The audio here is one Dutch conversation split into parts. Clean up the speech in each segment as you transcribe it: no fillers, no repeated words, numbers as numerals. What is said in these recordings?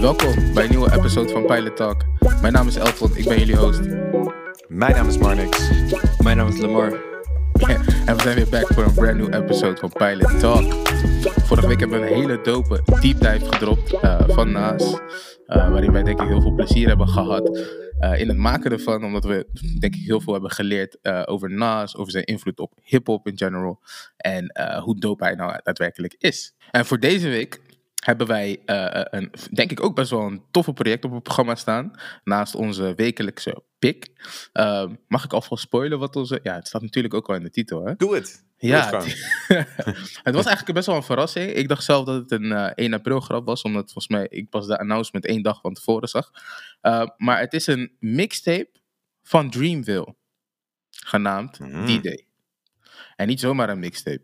Welkom bij een nieuwe episode van Pilot Talk. Mijn naam is Elton, ik ben jullie host. Mijn naam is Marnix. Mijn naam is Lamar. En we zijn weer back voor een brand new episode van Pilot Talk. Vorige week hebben we een hele dope deep dive gedropt van Nas. Waarin wij denk ik heel veel plezier hebben gehad in het maken ervan. Omdat we denk ik heel veel hebben geleerd over Nas, over zijn invloed op hip-hop in general. En hoe dope hij nou daadwerkelijk is. En voor deze week hebben wij denk ik ook best wel een toffe project op het programma staan. Naast onze wekelijkse pick. Mag ik alvast spoilen wat onze... Ja, het staat natuurlijk ook wel in de titel, hè? Doe het. Ja, het was eigenlijk best wel een verrassing. Ik dacht zelf dat het een 1 april grap was, omdat volgens mij ik pas de announcement 1 dag van tevoren zag. Maar het is een mixtape van Dreamville, genaamd D-Day. En niet zomaar een mixtape.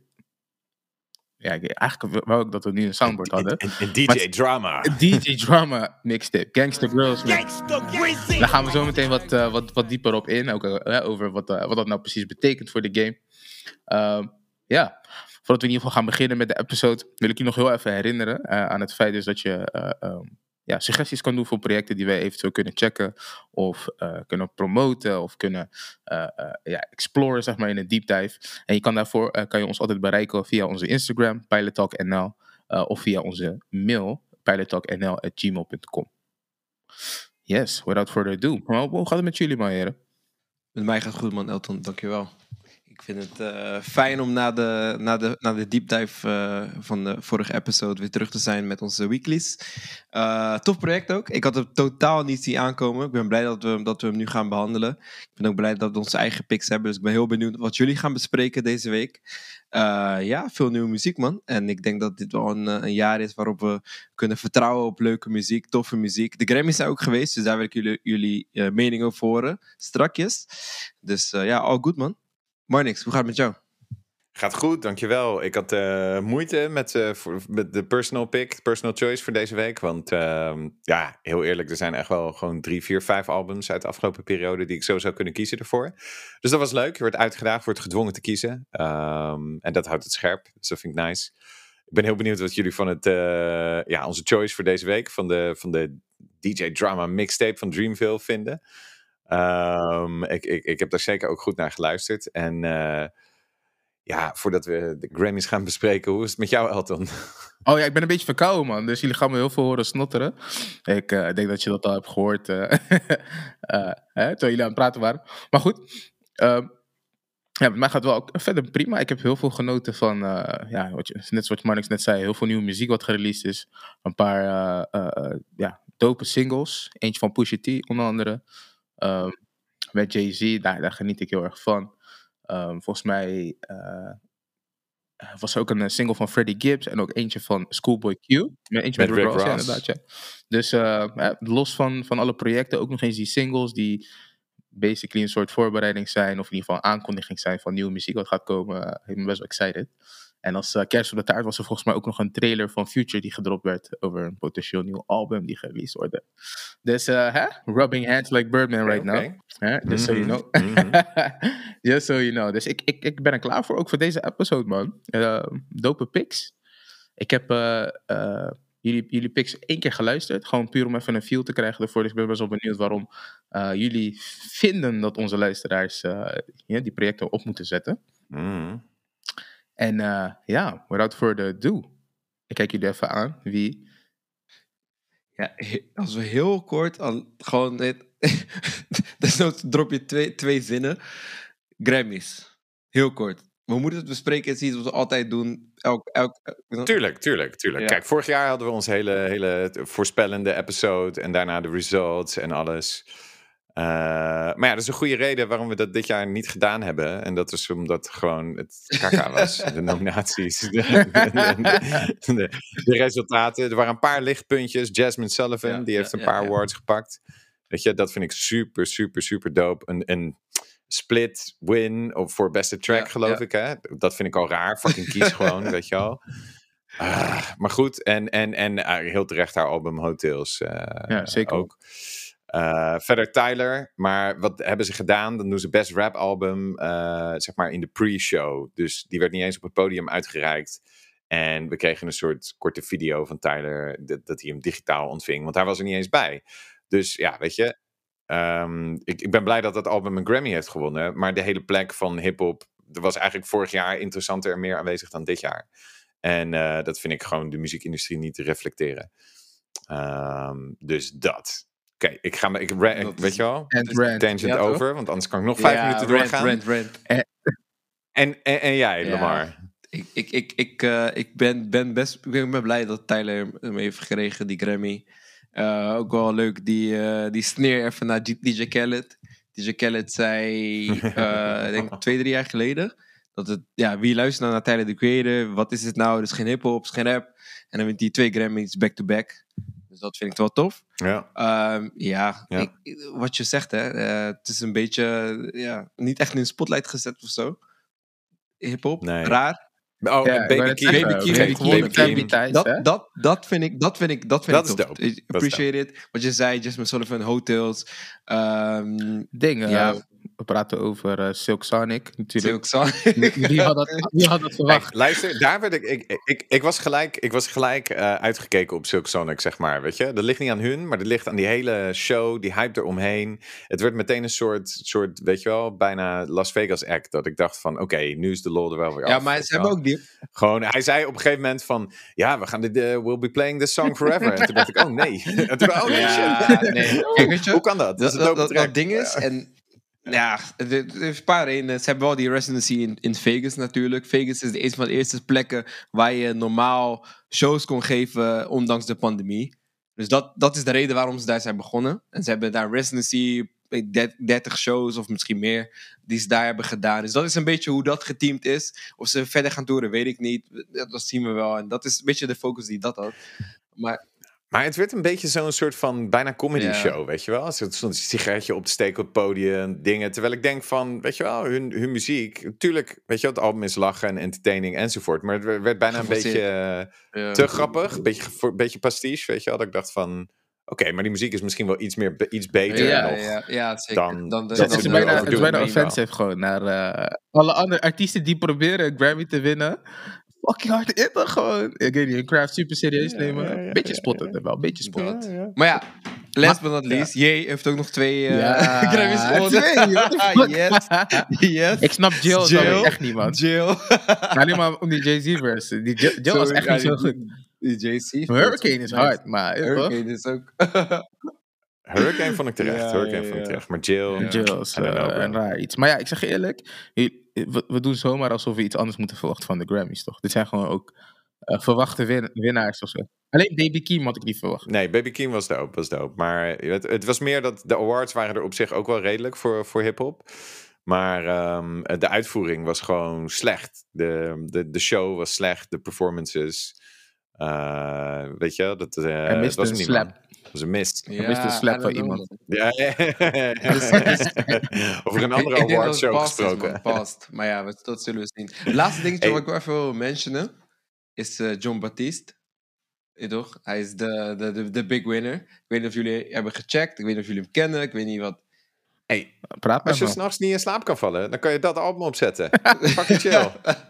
Ja, eigenlijk wou ik dat we nu een soundboard hadden. Een DJ Drama. Een DJ Drama mixtape. Gangsta Girls mixtape. Daar gaan we zo meteen wat dieper op in. Ook over wat dat nou precies betekent voor de game. Voordat we in ieder geval gaan beginnen met de episode, wil ik je nog heel even herinneren aan het feit dus dat je suggesties kan doen voor projecten die wij eventueel kunnen checken of kunnen promoten of kunnen exploren, zeg maar, in een deep dive. En je kan daarvoor kan je ons altijd bereiken via onze Instagram, pilottalknl, of via onze mail, pilottalknl@gmail.com. Yes, without further ado. Hoe gaat het met jullie, man, heren? Met mij gaat het goed, man, Elton. Dankjewel. Ik vind het fijn om na de deep dive van de vorige episode weer terug te zijn met onze weeklies. Tof project ook. Ik had het totaal niet zien aankomen. Ik ben blij dat we hem nu gaan behandelen. Ik ben ook blij dat we onze eigen picks hebben. Dus ik ben heel benieuwd wat jullie gaan bespreken deze week. Veel nieuwe muziek, man. En ik denk dat dit wel een jaar is waarop we kunnen vertrouwen op leuke muziek, toffe muziek. De Grammys zijn ook geweest, dus daar wil ik jullie mening over horen. Strakjes. Dus all good, man. Marnix, hoe gaat het met jou? Gaat goed, dankjewel. Ik had moeite met de personal choice voor deze week. Want heel eerlijk, er zijn echt wel gewoon 3, 4, 5 albums uit de afgelopen periode die ik zo zou kunnen kiezen ervoor. Dus dat was leuk. Je wordt uitgedaagd, wordt gedwongen te kiezen. En dat houdt het scherp. Dus dat vind ik nice. Ik ben heel benieuwd wat jullie van onze choice voor deze week van de DJ Drama mixtape van Dreamville vinden. Ik heb daar zeker ook goed naar geluisterd. En voordat we de Grammys gaan bespreken, hoe is het met jou, Elton? Oh ja, ik ben een beetje verkouden, man. Dus jullie gaan me heel veel horen snotteren. Ik denk dat je dat al hebt gehoord. Terwijl jullie aan het praten waren. Maar goed. Met mij gaat het wel verder prima. Ik heb heel veel genoten van, net zoals Marnix net zei, heel veel nieuwe muziek wat gereleased is. Een paar dope singles. Eentje van Pusha T, onder andere. Met Jay-Z, daar geniet ik heel erg van. Volgens mij was er ook een single van Freddie Gibbs en ook eentje van Schoolboy Q. Eentje met Rick Ross, ja, inderdaad, ja. Dus los van alle projecten ook nog eens die singles die basically een soort voorbereiding zijn, of in ieder geval aankondiging zijn van nieuwe muziek wat gaat komen. Ik ben best wel excited. En als kerst op de taart was er volgens mij ook nog een trailer van Future die gedropt werd over een potentieel nieuw album die gereleased wordt. Dus rubbing hands like Birdman right now. Just so you know. Just so you know. Dus ik ben er klaar voor, ook voor deze episode, man. Dope picks. Ik heb jullie picks 1 keer geluisterd, gewoon puur om even een feel te krijgen ervoor. Dus ik ben best wel benieuwd waarom jullie vinden dat onze luisteraars die projecten op moeten zetten. En without further ado, ik kijk jullie even aan. Wie? Ja, als we heel kort, gewoon dit, desnoods drop je twee zinnen. Grammys. Heel kort. We moeten het bespreken, het is iets wat we altijd doen. Tuurlijk. Ja. Kijk, vorig jaar hadden we ons hele voorspellende episode en daarna de results en alles. Maar ja, dat is een goede reden waarom we dat dit jaar niet gedaan hebben. En dat is omdat gewoon het kaka was. De nominaties, de resultaten. Er waren een paar lichtpuntjes. Jasmine Sullivan, die heeft een paar awards gepakt. Weet je, dat vind ik super, super, super dope. Een split win voor beste track, geloof ik. Hè? Dat vind ik al raar. Fucking kies gewoon, weet je wel. Maar goed, en heel terecht haar album Hotels. Zeker ook. Verder Tyler, maar wat hebben ze gedaan? Dan doen ze Best Rap Album, zeg maar in de pre-show. Dus die werd niet eens op het podium uitgereikt. En we kregen een soort korte video van Tyler dat hij hem digitaal ontving. Want hij was er niet eens bij. Dus ja, weet je. Ik ben blij dat dat album een Grammy heeft gewonnen. Maar de hele plek van hip-hop was eigenlijk vorig jaar interessanter en meer aanwezig dan dit jaar. En dat vind ik gewoon de muziekindustrie niet te reflecteren. Dus dat. Oké, weet je wel? Tangent over, want anders kan ik nog 5 minuten doorgaan. Rant. En jij, Lamar? Ik ben blij dat Tyler hem heeft gekregen, die Grammy. Ook wel leuk, die sneer even naar DJ Khaled. DJ Khaled zei, ik denk 2-3 jaar geleden, dat het, wie luistert naar Tyler, the Creator, wat is het nou? Het is geen hip-hop, het is geen rap. En dan wint hij 2 Grammys back-to-back. Dus dat vind ik wel tof. Ja. Wat je zegt, hè. Het is een beetje, niet echt in de spotlight gezet of zo. Hip-hop, Nee. raar. Oh, Baby Keem. Dat vind ik Dat is tof. dope. I appreciate it. Wat je zei, Jasmine Sullivan, Hotels. We praten over Silk Sonic natuurlijk. Silk Sonic. Wie had dat verwacht? Hey, luister, daar werd ik was gelijk uitgekeken op Silk Sonic, zeg maar, weet je. Dat ligt niet aan hun, maar dat ligt aan die hele show, die hype eromheen. Het werd meteen een soort, weet je wel, bijna Las Vegas act, dat ik dacht van, oké, nu is de lol er wel weer af. Ja, maar ze hebben ook die... Gewoon, hij zei op een gegeven moment van, ja, we gaan we'll be playing this song forever. En toen dacht ik, oh nee. En toen dacht ik, shit. Nee. Kijk, weet je, hoe kan dat? Dat ding is, en... Ja, er is een paar redenen. Ze hebben wel die residency in Vegas natuurlijk. Vegas is een van de eerste plekken waar je normaal shows kon geven, ondanks de pandemie. Dus dat is de reden waarom ze daar zijn begonnen. En ze hebben daar residency, 30 shows of misschien meer, die ze daar hebben gedaan. Dus dat is een beetje hoe dat geteamd is. Of ze verder gaan toeren, weet ik niet. Dat zien we wel. En dat is een beetje de focus die dat had. Maar het werd een beetje zo'n soort van bijna comedy show, weet je wel? Zo'n sigaretje op te steken op het podium, dingen. Terwijl ik denk van, weet je wel, hun muziek... Tuurlijk, weet je wel, het album is lachen en entertaining enzovoort. Maar het werd bijna een beetje te grappig. Een beetje pastiche, weet je wel? Dat ik dacht van, oké, maar die muziek is misschien wel iets beter Ja, zeker. Het is bijna offensive gewoon naar alle andere artiesten die proberen een Grammy te winnen. Fucking hard in dan gewoon. Ik weet niet, hun craft super serieus nemen. Beetje spottend wel, beetje spottend. Maar ja, last but not least, Jay heeft ook nog 2 Grammys gewonnen. Yes. Ik snap Jill echt niet, man. Jill. Alleen maar om die Jay-Z verse. Die Jill was echt niet zo goed. Die Jay-Z. Hurricane is hard, maar... Hurricane is ook... Hurricane vond ik terecht. Maar Jill is een raar iets. Maar ja, ik zeg je eerlijk, we doen zomaar alsof we iets anders moeten verwachten van de Grammys, toch? Dit zijn gewoon ook verwachte winnaars of zo. Alleen Baby Keem had ik niet verwacht. Nee, Baby Keem was dope. Maar het was meer dat de awards waren er op zich ook wel redelijk voor hiphop. Maar de uitvoering was gewoon slecht. De show was slecht, de performances... weet je, dat was niet slap. Dat was een mist. Ja, mist een slap van iemand. Ja. Over een andere awardshow gesproken. Maar ja, dat zullen we zien. Het laatste dingetje wat ik wel even wil mentionen is Jon Batiste. Toch? Hij is de big winner. Ik weet niet of jullie hebben gecheckt. Ik weet niet of jullie hem kennen. Ik weet niet wat. Hey, als je 's nachts niet in slaap kan vallen, dan kan je dat album opzetten. Fucking chill.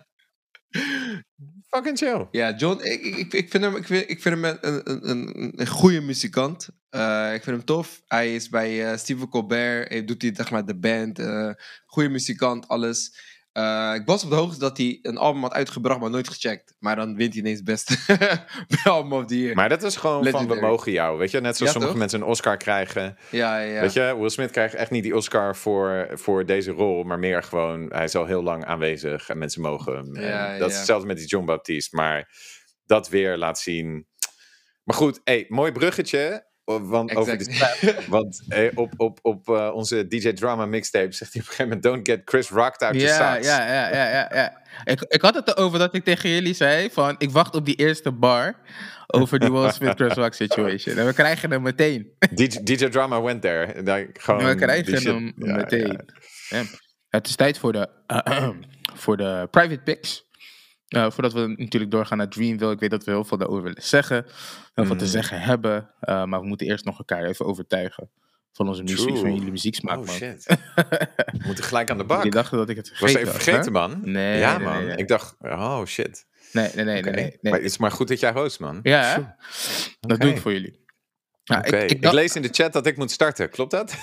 Fucking chill. Ja, John, ik vind hem een goede muzikant. Ik vind hem tof. Hij is bij Stephen Colbert, doet hij zeg maar de band. Goede muzikant, alles. Ik was op de hoogte dat hij een album had uitgebracht, maar nooit gecheckt. Maar dan wint hij ineens beste album of the year. Maar dat is gewoon Legendary. Van we mogen jou, weet je? Net zoals sommige mensen een Oscar krijgen. Ja. Weet je, Will Smith krijgt echt niet die Oscar voor deze rol, maar meer gewoon, hij is al heel lang aanwezig en mensen mogen hem. Dat is hetzelfde met die Jon Batiste, maar dat weer laat zien. Maar goed, mooi bruggetje. Over de slap. Want op onze DJ Drama mixtape zegt hij op een gegeven moment: don't get Chris rocked out your socks. Ja. Ik had het erover dat ik tegen jullie zei van ik wacht op die eerste bar over die Will Smith Chris Rock situation. En we krijgen hem meteen. DJ Drama went there. We krijgen hem meteen. Ja. Het is tijd voor de private picks. Voordat we natuurlijk doorgaan naar Dreamville. Ik weet dat we heel veel daarover willen zeggen. Heel veel te zeggen hebben. Maar we moeten eerst nog elkaar even overtuigen. Van onze muziek, van jullie muzieksmaak, man. Shit. We moeten gelijk aan de bak. Je dacht dat ik het vergeten was. Was even vergeten, man. Nee. Ja, man. Nee. Ik dacht, oh shit. Nee. Maar het is maar goed dat jij host, man. Ja, hè? Dat doe ik Oké. voor jullie. Ja, Oké. Ik lees in de chat dat ik moet starten. Klopt dat?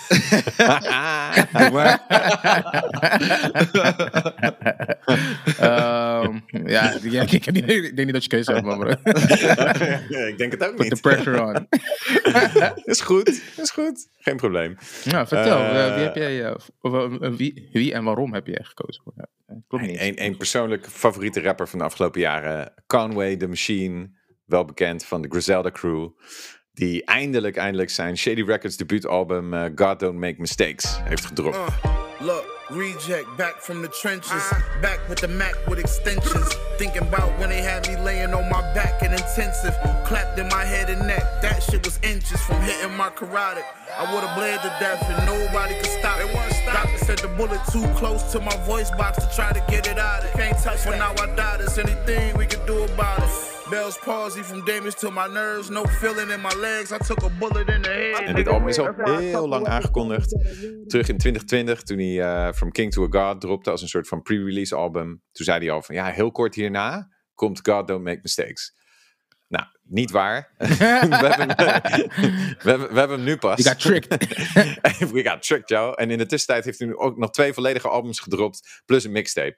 Ja, ik denk niet dat je keuze hebt, man, bro. Ik denk het ook Put niet. the pressure on. Is goed. Geen probleem. Nou, vertel, wie heb jij, wie en waarom heb jij gekozen? Ja, klopt niet. Een persoonlijk favoriete rapper van de afgelopen jaren. Conway the Machine, wel bekend van de Griselda Crew. Die eindelijk zijn Shady Records debuutalbum God Don't Make Mistakes heeft gedropt. Look, reject, back from the trenches. Back with the Mac with extensions. Thinking about when they had me laying on my back in intensive. Clapped in my head and neck. That shit was inches from hitting my carotid. I would've bled to death and nobody could stop it. Doctor said the bullet too close to my voice box to try to get it out of. Can't touch when now I die. There's anything we can do about it. Bell's palsy from damage to my nerves. No feeling in my legs. I took a bullet in the head. En dit album is al heel lang aangekondigd. Terug in 2020, toen hij From King to a God dropte als een soort van pre-release album. Toen zei hij al van, ja, heel kort hierna komt God Don't Make Mistakes. Nou, niet waar. we hebben hem nu pas. You got tricked. We got tricked, Joe. En in de tussentijd heeft hij nu ook nog 2 volledige albums gedropt. Plus een mixtape.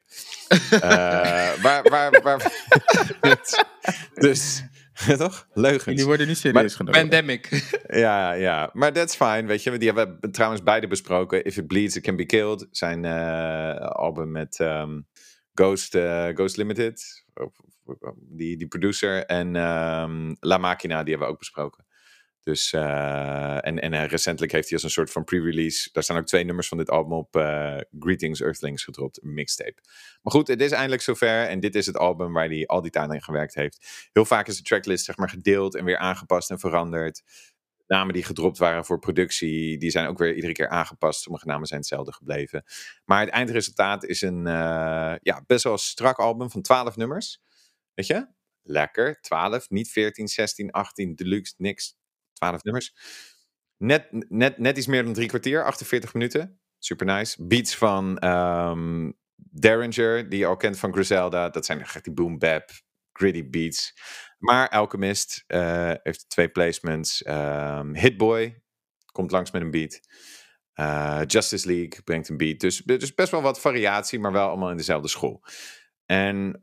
Dus, toch? Leugens. Jullie worden niet serieus genomen. Pandemic. Ja. Maar that's fine, weet je. Die hebben we trouwens beide besproken. If It Bleeds, It Can Be Killed. Zijn album met Ghost Limited. Die producer. En La Machina, die hebben we ook besproken. Dus, en recentelijk heeft hij als een soort van pre-release, daar staan ook 2 nummers van dit album op, Greetings Earthlings gedropt, een mixtape. Maar goed, het is eindelijk zover en dit is het album waar hij al die tijd aan gewerkt heeft. Heel vaak is de tracklist zeg maar gedeeld en weer aangepast en veranderd. Namen die gedropt waren voor productie, die zijn ook weer iedere keer aangepast. Sommige namen zijn hetzelfde gebleven. Maar het eindresultaat is een best wel strak album van 12 nummers. Weet je? Lekker, 12, niet 14, 16, 18, deluxe, niks. 12 nummers. Net iets meer dan 3 kwartier, 48 minuten. Super nice. Beats van Derringer, die je al kent van Griselda. Dat zijn echt die boom bap, gritty beats. Maar Alchemist heeft 2 placements. Hitboy komt langs met een beat. Justice League brengt een beat. Dus best wel wat variatie, maar wel allemaal in dezelfde school. En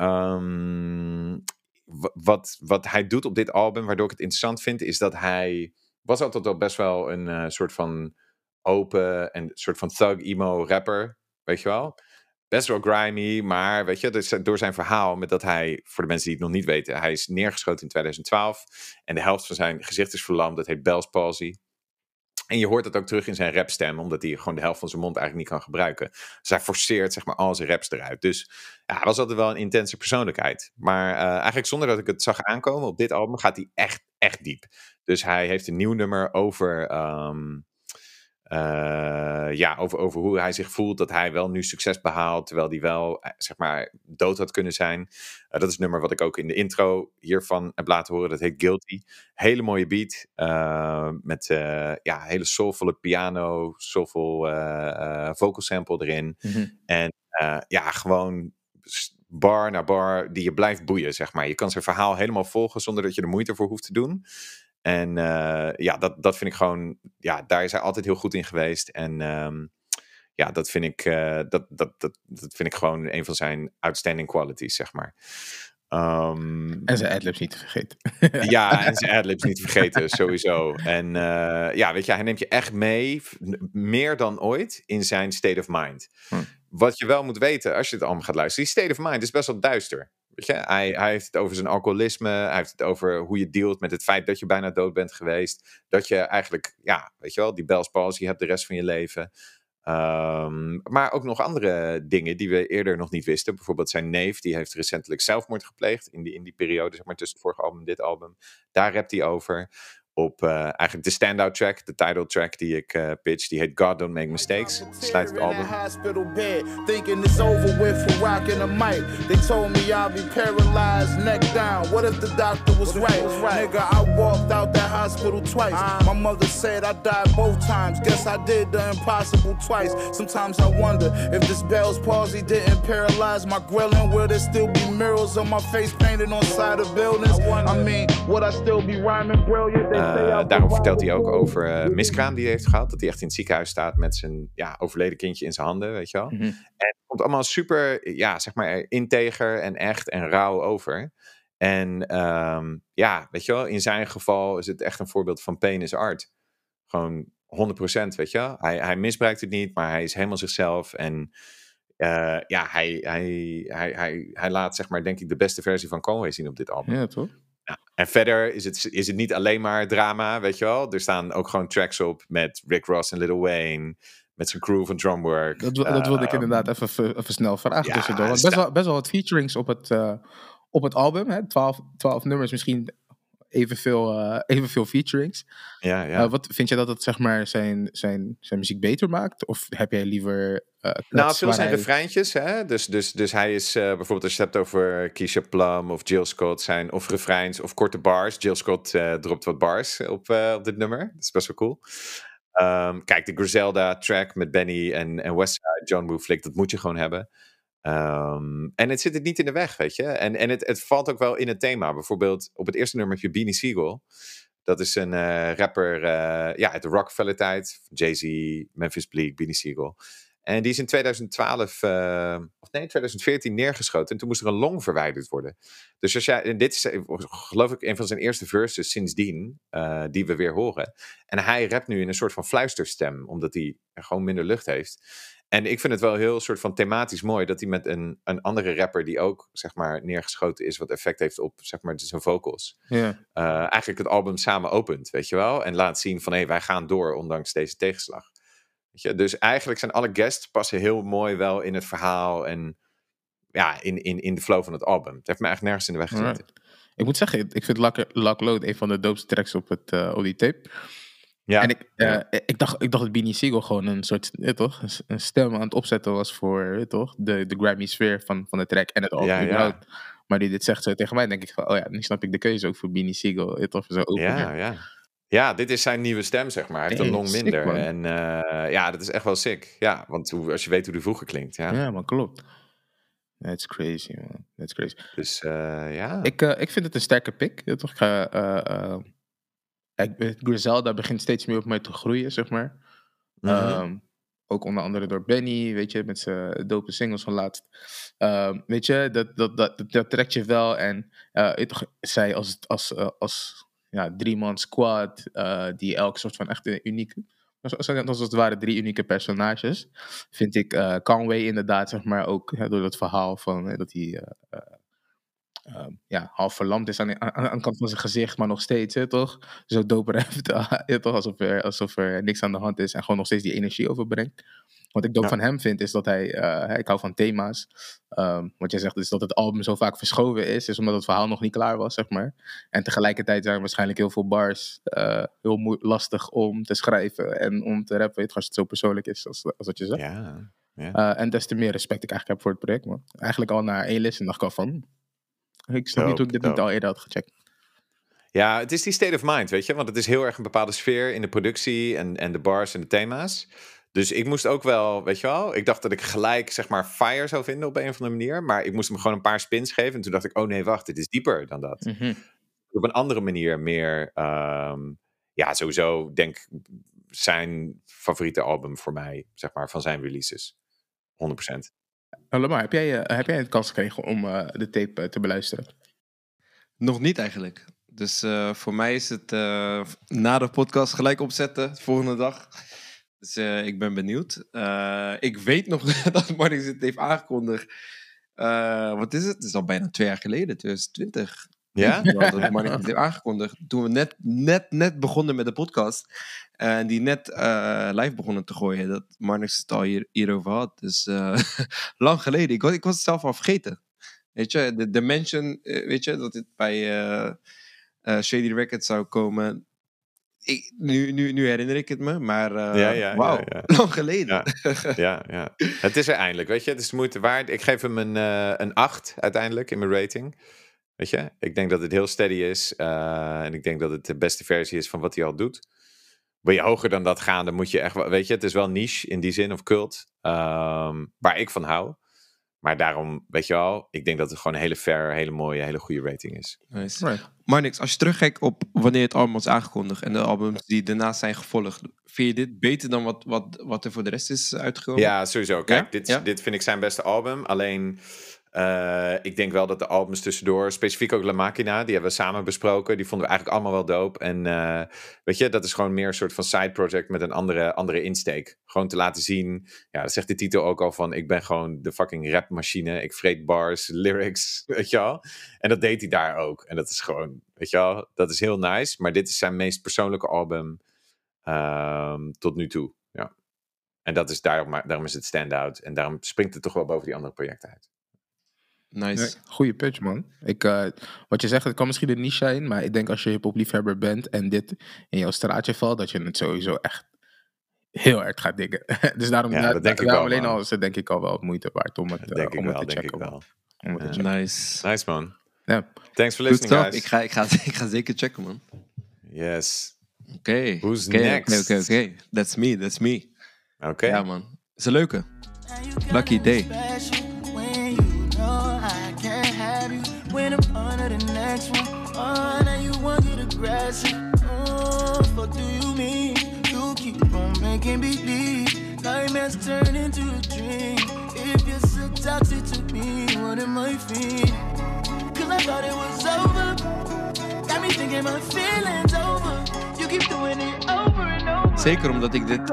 wat hij doet op dit album, waardoor ik het interessant vind, is dat hij was altijd al best wel een soort van open en soort van thug emo rapper, weet je wel. Best wel grimy, maar weet je, dus door zijn verhaal, met dat hij, voor de mensen die het nog niet weten, hij is neergeschoten in 2012 en de helft van zijn gezicht is verlamd, dat heet Bell's palsy. En je hoort het ook terug in zijn rapstem, omdat hij gewoon de helft van zijn mond eigenlijk niet kan gebruiken. Dus hij forceert zeg maar al zijn raps eruit. Dus ja, hij was altijd wel een intense persoonlijkheid. Maar eigenlijk zonder dat ik het zag aankomen op dit album, gaat hij echt diep. Dus hij heeft een nieuw nummer over over hoe hij zich voelt, dat hij wel nu succes behaalt, terwijl hij wel, zeg maar, dood had kunnen zijn. Dat is een nummer wat ik ook in de intro hiervan heb laten horen. Dat heet Guilty. Hele mooie beat, met hele soulvolle piano, soulful vocal sample erin. Mm-hmm. En gewoon bar na bar die je blijft boeien, zeg maar. Je kan zijn verhaal helemaal volgen zonder dat je er moeite voor hoeft te doen. En dat vind ik gewoon, daar is hij altijd heel goed in geweest. En dat vind ik, dat vind ik gewoon een van zijn outstanding qualities, zeg maar. En zijn adlibs niet te vergeten. Ja, en zijn adlibs niet te vergeten, sowieso. En weet je, hij neemt je echt mee, meer dan ooit, in zijn state of mind. Wat je wel moet weten, als je het allemaal gaat luisteren, die state of mind is best wel duister. Weet je, hij heeft het over zijn alcoholisme. Hij heeft het over hoe je dealt met het feit dat je bijna dood bent geweest. Dat je eigenlijk, weet je wel, die Bell's palsy hebt de rest van je leven. Maar ook nog andere dingen die we eerder nog niet wisten. Bijvoorbeeld zijn neef, die heeft recentelijk zelfmoord gepleegd. In die periode, zeg maar, tussen het vorige album en dit album. Daar rapt hij over. op eigenlijk de standout track, de title track die ik pitch. Die heet God Don't Make Mistakes. Sluit het album. Hospital bed, thinking it's over with for rocking a mic. They told me I'll be paralyzed, neck down. What if the doctor was right? Nigga, I walked out that hospital twice. My mother said I died both times. Guess I did the impossible twice. Sometimes I wonder if this Bell's palsy didn't paralyze my grilling. Will there still be murals on my face painted on side of buildings? I mean, would I still be rhyming brilliant? Daarom vertelt hij ook over miskraam die hij heeft gehad. Dat hij echt in het ziekenhuis staat met zijn overleden kindje in zijn handen, weet je wel. Mhm. En het komt allemaal super, zeg maar, integer en echt en rauw over. En weet je wel, in zijn geval is het echt een voorbeeld van pain is art. Gewoon 100%, weet je wel. Hij misbruikt het niet, maar hij is helemaal zichzelf. En hij laat, zeg maar, denk ik, de beste versie van Conway zien op dit album. Ja, toch? Ja. En verder is het niet alleen maar drama, weet je wel. Er staan ook gewoon tracks op met Rick Ross en Lil Wayne. Met zijn crew van Drumwork. Dat wilde ik inderdaad even snel vragen. Ja, Tussendoor. Want best wel wat featurings op het album. Hè? 12 nummers, misschien evenveel featurings. Ja. Wat vind je dat het, zeg maar, zijn muziek beter maakt? Of heb jij liever... Nou, veel zijn refreintjes. Hè? Dus hij is bijvoorbeeld als je het hebt over Keisha Plum of Jill Scott of refreins of korte bars. Jill Scott dropt wat bars op dit nummer. Dat is best wel cool. Kijk, de Griselda track met Benny en Westside, John Woo Flick, dat moet je gewoon hebben. En het zit er niet in de weg, weet je. En het valt ook wel in het thema. Bijvoorbeeld op het eerste nummer heb je Beanie Sigel. Dat is een rapper uit de Rockefeller-tijd. Jay-Z, Memphis Bleek, Beanie Sigel. En die is in 2014 neergeschoten. En toen moest er een long verwijderd worden. Dus dit is geloof ik een van zijn eerste verses sindsdien. Die we weer horen. En hij rapt nu in een soort van fluisterstem. Omdat hij gewoon minder lucht heeft. En ik vind het wel heel soort van thematisch mooi. Dat hij met een andere rapper die ook, zeg maar, neergeschoten is. Wat effect heeft op, zeg maar, zijn vocals. Ja. Eigenlijk het album samen opent, weet je wel. En laat zien van, wij gaan door ondanks deze tegenslag. Dus eigenlijk zijn alle guests passen heel mooi wel in het verhaal en in de flow van het album. Het heeft me eigenlijk nergens in de weg gezeten. Right. Ik moet zeggen, ik vind Lock Load een van de doopste tracks op die tape. Ja. En ik dacht dat Beanie Sigel gewoon een soort, een stem aan het opzetten was voor, de Grammy sfeer van de track en het album. Ja. Maar die dit zegt zo tegen mij, denk ik van, nu snap ik de keuze ook voor Beanie Sigel. Zo open. Ja, dit is zijn nieuwe stem, zeg maar. Hij heeft een long sick, minder. Man. En dat is echt wel sick. Ja, want als je weet hoe die vroeger klinkt. Ja, maar klopt. That's crazy, man. That's crazy. Dus Ik vind het een sterke pick. Toch? Griselda begint steeds meer op mij te groeien, zeg maar. Mhm. Ook onder andere door Benny, weet je, met zijn dope singles van laatst. Weet je, dat trekt je wel. En zij als 3-man squad, die elk soort van echt unieke... Als het waren 3 unieke personages. Vind ik Conway inderdaad, zeg maar, ook door dat verhaal van dat hij half verlamd is aan de kant van zijn gezicht, maar nog steeds, toch? Zo doper heeft, toch? Alsof er niks aan de hand is en gewoon nog steeds die energie overbrengt. Wat ik dope van hem vind, is dat ik hou van thema's. Wat jij zegt, is dat het album zo vaak verschoven is omdat het verhaal nog niet klaar was, zeg maar. En tegelijkertijd zijn waarschijnlijk heel veel bars heel lastig om te schrijven en om te rappen, als het zo persoonlijk is als wat je zegt. Ja. En des te meer respect ik eigenlijk heb voor het project, man. Eigenlijk al na 1 listen dacht ik al van... Ik snap niet hoe ik dit niet al eerder had gecheckt. Ja, het is die state of mind, weet je. Want het is heel erg een bepaalde sfeer in de productie en de bars en de thema's. Dus ik moest ook wel, weet je wel, ik dacht dat ik gelijk, zeg maar, fire zou vinden op een of andere manier. Maar ik moest hem gewoon een paar spins geven. En toen dacht ik, oh nee, wacht, dit is dieper dan dat. Mhm. Op een andere manier meer, sowieso denk zijn favoriete album voor mij, zeg maar, van zijn releases. 100%. Lamar, heb jij een kans gekregen om de tape te beluisteren? Nog niet eigenlijk. Dus voor mij is het na de podcast gelijk opzetten, de volgende dag. Dus ik ben benieuwd. Ik weet nog dat Marnix het heeft aangekondigd. Wat is het? Het is al bijna 2 jaar geleden, 2020. Ja? Dat Marnix het heeft aangekondigd. Toen we net begonnen met de podcast. En die net live begonnen te gooien. Dat Marnix het al hierover had. Dus lang geleden. Ik was het zelf al vergeten. Weet je, de mention, weet je, dat dit bij Shady Records zou komen. Nu herinner ik het me, maar Ja. lang geleden. Ja. Het is er eindelijk, weet je. Het is de moeite waard. Ik geef hem een 8 uiteindelijk in mijn rating. Weet je, ik denk dat het heel steady is. En ik denk dat het de beste versie is van wat hij al doet. Wil je hoger dan dat gaan, dan moet je echt... Weet je, het is wel niche in die zin, of cult. Waar ik van hou. Maar daarom, weet je wel, ik denk dat het gewoon een hele fair, hele mooie, hele goede rating is. Nice. Right. Marnix, als je terugkijkt op wanneer het album was aangekondigd en de albums die daarnaast zijn gevolgd, vind je dit beter dan wat er voor de rest is uitgekomen? Ja, sowieso. Kijk, Ja? dit vind ik zijn beste album. Alleen, ik denk wel dat de albums tussendoor, specifiek ook La Machina, die hebben we samen besproken. Die vonden we eigenlijk allemaal wel dope. En weet je, dat is gewoon meer een soort van side project met een andere insteek. Gewoon te laten zien, ja, dat zegt de titel ook al van, ik ben gewoon de fucking rapmachine. Ik vreet bars, lyrics, weet je wel. En dat deed hij daar ook. En dat is gewoon, weet je wel, dat is heel nice. Maar dit is zijn meest persoonlijke album tot nu toe. Ja. En dat is daarom is het stand-out. En daarom springt het toch wel boven die andere projecten uit. Nice. Nee, goeie pitch, man. Wat je zegt, het kan misschien een niche zijn, maar ik denk als je hip-hop liefhebber bent en dit in jouw straatje valt, dat je het sowieso echt heel erg gaat diggen. Dus daarom, Ja, dat denk ik wel, alleen man. al is het denk ik al wel moeite waard om het, Denk ik om het wel, te denk checken. ik wel. Om het te Ja. checken. Nice. Nice, man. Ja. Thanks for Goed listening, stuff. guys. Ik ga zeker checken, man. Yes. Oké. Who's next? Oké. That's me. Oké. Ja, man. Is een leuke. Lucky Day. When you know I can't have you, when I'm under the next one, oh, now you want to get aggressive. Oh, what do you mean? You keep on making believe nightmares turn into a dream. If you're so toxic to me, what am I feeling? 'Cause I thought it was over. Got me thinking my feelings over. You keep doing it over and over. Zeker omdat ik dit,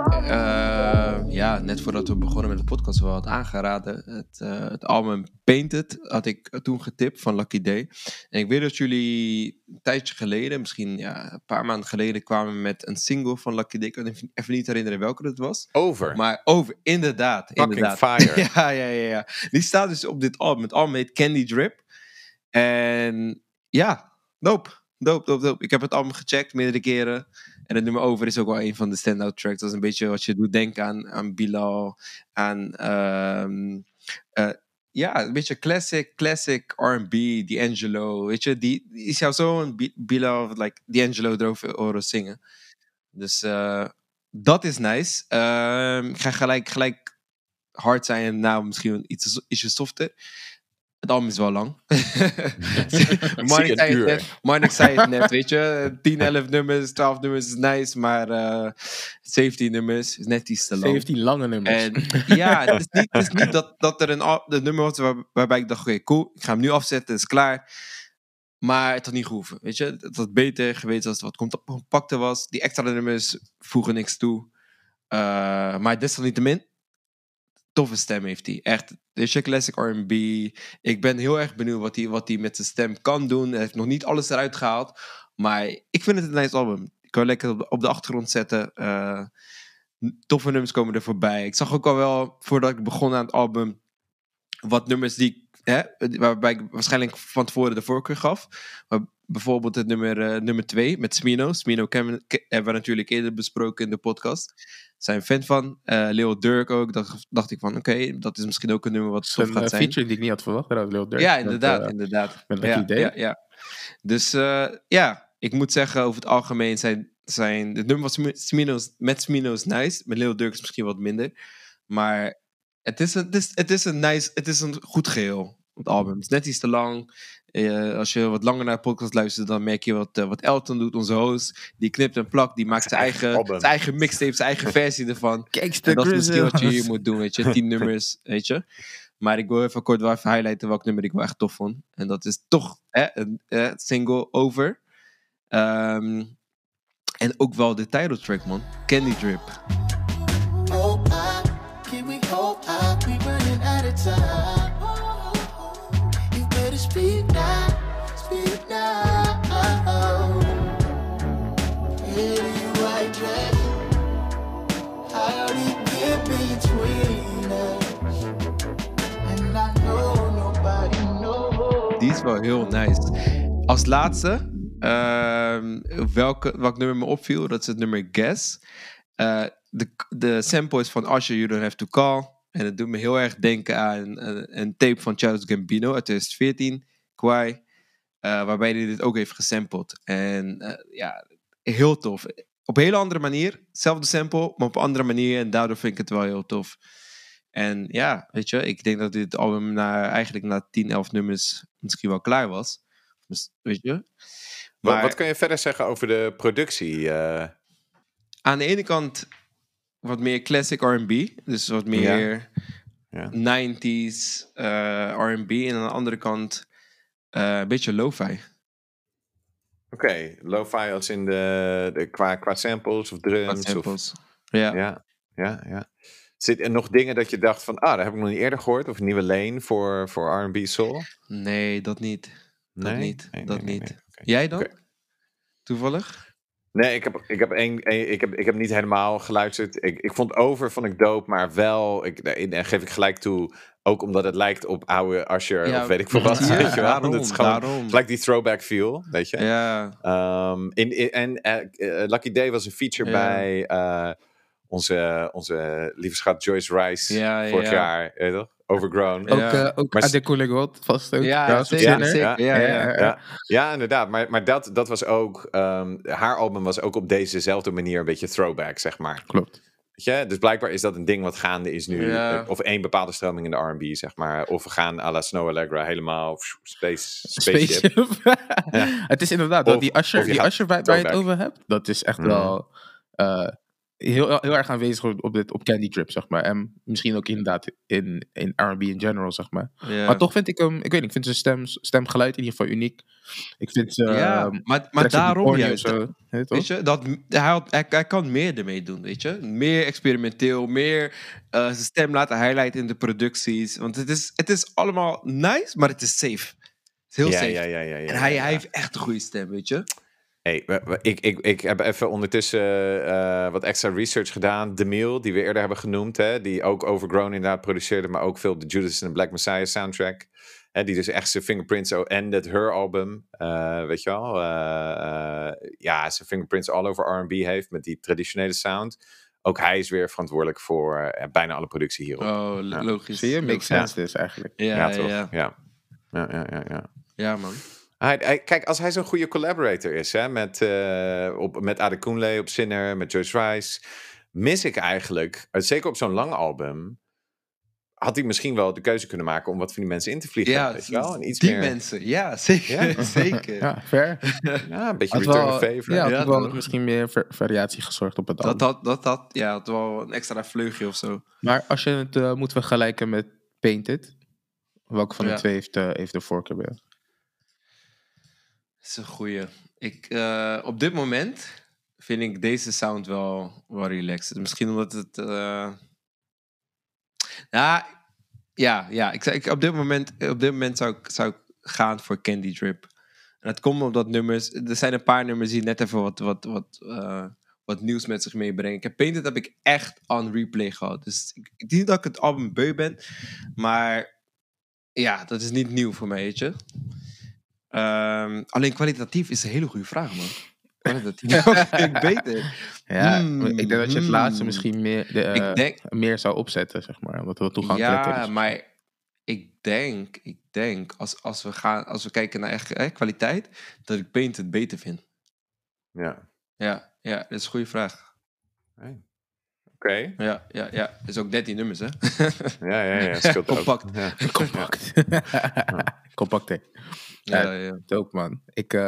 net voordat we begonnen met de podcast wel had aangeraden. Het album Painted had ik toen getipt van Lucky Day. En ik weet dat jullie een tijdje geleden, misschien een paar maanden geleden, kwamen met een single van Lucky Day. Ik kan even niet herinneren welke het was. Over. Maar inderdaad. Fucking fire. Ja. Die staat dus op dit album. Het album heet Candy Drip. En ja, dope. Ik heb het album gecheckt meerdere keren. En het nummer Over is ook wel een van de standout tracks. Dat is een beetje wat je doet denken aan Bilal. Aan, een beetje classic R&B, D'Angelo. Weet je, die is jou zo een Bilal, like D'Angelo erover horen zingen. Dus dat is nice. Ik ga gelijk hard zijn en nou misschien ietsje softer. Het album is wel lang. Marnik zei het net, weet je. 10, 11 nummers, 12 nummers is nice, maar 17 nummers is net iets te lang. 17 lange nummers. En ja, het is niet dat er een nummer was waarbij ik dacht, oké, cool, ik ga hem nu afzetten, het is klaar. Maar het had niet gehoeven, weet je. Het had beter geweest als het wat compacter was. Die extra nummers voegen niks toe. Maar desalniettemin, toffe stem heeft hij. Echt, dit is classic R&B. Ik ben heel erg benieuwd wat hij met zijn stem kan doen. Hij heeft nog niet alles eruit gehaald. Maar ik vind het een nice album. Ik kan lekker op de achtergrond zetten. Toffe nummers komen er voorbij. Ik zag ook al wel, voordat ik begon aan het album, wat nummers waarbij ik waarschijnlijk van tevoren de voorkeur gaf. Maar bijvoorbeeld het nummer 2 met Smino. Smino hebben we natuurlijk eerder besproken in de podcast. Zijn fan van. Lil Durk ook. Dacht ik van oké, dat is misschien ook een nummer wat tof gaat zijn. Een feature die ik niet had verwacht. Lil Durk. Ja, inderdaad. Met Lucky Day. Ja. Dus ik moet zeggen over het algemeen zijn het nummer van Smino is nice. Met Lil Durk is misschien wat minder. Maar het is een goed geheel. Het album. Het is net iets te lang. Als je wat langer naar de podcast luistert, dan merk je wat Elton doet, onze host. Die knipt en plakt, die maakt zijn eigen mixtape, zijn eigen versie ervan. En dat is misschien wat je hier moet doen, weet je. 10 nummers, weet je. Maar ik wil even kort wel even highlighten welk nummer ik wel echt tof vond. En dat is toch een single Over. En ook wel de title track, man. Candy Drip. We running out of time. You better speak now. Hey, white dress. How did it get between us? And I know nobody knows. Die is wel heel nice. Als laatste Welk nummer me opviel, dat is het nummer Guess. De sample is van Usher, You Don't Have To Call. En het doet me heel erg denken aan een tape van Childish Gambino uit 2014, Kwai. Waarbij hij dit ook heeft gesampled. En heel tof. Op een hele andere manier. Zelfde sample, maar op een andere manier. En daardoor vind ik het wel heel tof. En ja, weet je, ik denk dat dit album eigenlijk na 10, 11 nummers misschien wel klaar was. Dus, weet je. Maar Wat kan je verder zeggen over de productie? aan de ene kant wat meer classic R&B. Dus wat meer Ja. 90s R&B. En aan de andere kant een beetje lo-fi. Oké, lo-fi als in qua samples of drums? Wat samples. Ja. Zit er nog dingen dat je dacht van, dat heb ik nog niet eerder gehoord? Of een nieuwe lane voor R&B soul? Nee, dat niet. Nee? Dat niet. Oké. Jij dan? Oké. Toevallig? Nee, ik heb niet helemaal geluisterd. Ik vond vond ik dope, maar wel, geef ik gelijk toe, ook omdat het lijkt op oude Usher, Ja, of weet ik veel wat, ja, weet je wel. Want het is gewoon daarom. gelijk die throwback feel, weet je. Ja. Lucky Day was een feature bij onze lieve schat Joyce Rice vorig jaar, weet je toch? Overgrown. Ook Maar- Adekunle God vast ook. Ja, trouwens, op zeker, Sinner. zeker. Ja, inderdaad. Maar dat was ook... haar album was ook op dezezelfde manier een beetje throwback, zeg maar. Klopt. Weet je? Dus blijkbaar is dat een ding wat gaande is nu. Ja. Of één bepaalde stroming in de R&B, zeg maar. Of we gaan à la Snow Allegra helemaal spaceship. Het is inderdaad, Of- dat die Usher of je gaat vibe waar je het throwback. over hebt, dat is echt wel heel erg aanwezig op Candy Drip, zeg maar. En misschien ook inderdaad in R&B in general, zeg maar. Ja. Maar toch vind ik hem, ik weet niet, ik vind zijn stemgeluid in ieder geval uniek. Ik vind maar daarom juist. Weet Weet je, hij kan meer ermee doen, weet je. Meer experimenteel, meer zijn stem laten highlighten in de producties. Want het is allemaal nice, maar het is safe. Het is heel safe. Ja. En hij heeft echt een goede stem, weet je. Hey, ik heb even ondertussen wat extra research gedaan. DeMille, die we eerder hebben genoemd, hè, die ook Overgrown inderdaad produceerde, maar ook veel op de Judas and the Black Messiah soundtrack. Hè, die dus echt zijn fingerprints en dat Her album, weet je wel. Zijn fingerprints all over R&B heeft met die traditionele sound. Ook hij is weer verantwoordelijk voor bijna alle productie hierop. Oh, logisch. Zie je? Makes Logisch. sense dus eigenlijk. Ja, toch? ja. Ja. Ja, man. Kijk, als hij zo'n goede collaborator is, hè, met Adekunle op Sinner, met Joyce Rice, mis ik eigenlijk, zeker op zo'n lang album, had hij misschien wel de keuze kunnen maken om wat van die mensen in te vliegen. Ja, weet je wel? En iets die meer, mensen. Ja, zeker. Ja? zeker. Ja, fair. een beetje Had return wel, of favor. ja, Ja, had wel toch? misschien meer variatie gezorgd op het album. Dat had wel een extra vleugje of zo. Maar als je het moet vergelijken met Painted, welke van de Ja. twee heeft de voorkeur bij jou? Dat is een goeie. Op dit moment vind ik deze sound wel relaxed. Misschien omdat het... Op dit moment zou ik gaan voor Candy Drip. En dat komt omdat nummers... Er zijn een paar nummers die net even wat nieuws met zich meebrengen. Painted heb ik echt on replay gehad. Dus ik denk niet dat ik het album beu ben. Maar ja, dat is niet nieuw voor mij, weet je. Alleen kwalitatief is een hele goede vraag, man. Kwalitatief ik beter. Ja, ik denk dat je het laatste Hmm. misschien meer zou opzetten, zeg maar. Omdat het wat toegankelijker Ja, is. maar ik denk als we kijken naar echt kwaliteit, dat ik Painted beter vind. Ja. Ja, dat is een goede vraag. Oké. Ja. Dus ook 13 nummers, hè? Ja, scheelt ook. Compact. Ja. Compact. Compact, hè. Ja. Dope, man.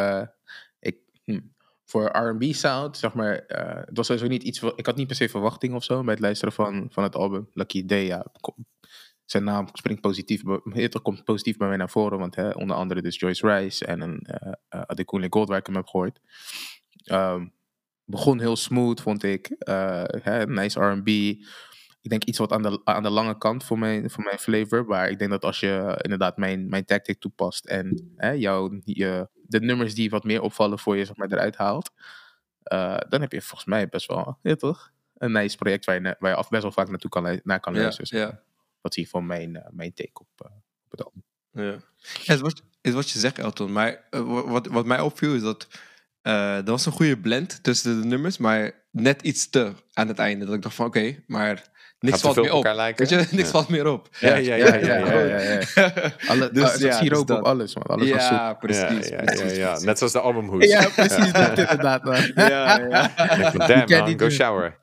Voor R&B sound, zeg maar, het was sowieso niet iets... Ik had niet per se verwachting of zo bij het luisteren van het album. Lucky Day, ja. Zijn naam komt positief bij mij naar voren, want onder andere dus Joyce Rice en een Adekunle Gold waar ik hem heb gehoord. Begon heel smooth, vond ik. Nice R&B. Ik denk iets wat aan de lange kant voor mijn flavor. Maar ik denk dat als je inderdaad mijn tactic toepast en de nummers die wat meer opvallen voor je, zeg maar, eruit haalt, dan heb je volgens mij best wel, toch? Een nice project waar je best wel vaak naar kan luisteren. Ja. Dat is in ieder geval mijn take op het album. Ja. Is wat je zegt, Elton. Maar wat mij opviel is dat er was een goede blend tussen de nummers, maar net iets te aan het einde. Dat ik dacht van oké, maar niks Gaat te valt veel meer op op. elkaar lijken? Weet je, niks Ja. valt meer op. Ja. Dus Het ja, is siroop dus op dat. alles, man. Alles was Ja, zoet. precies. Ja. Net zoals de albumhoes. Ja, precies dat inderdaad, man. Ja. Damn, ken die man, go doen. shower.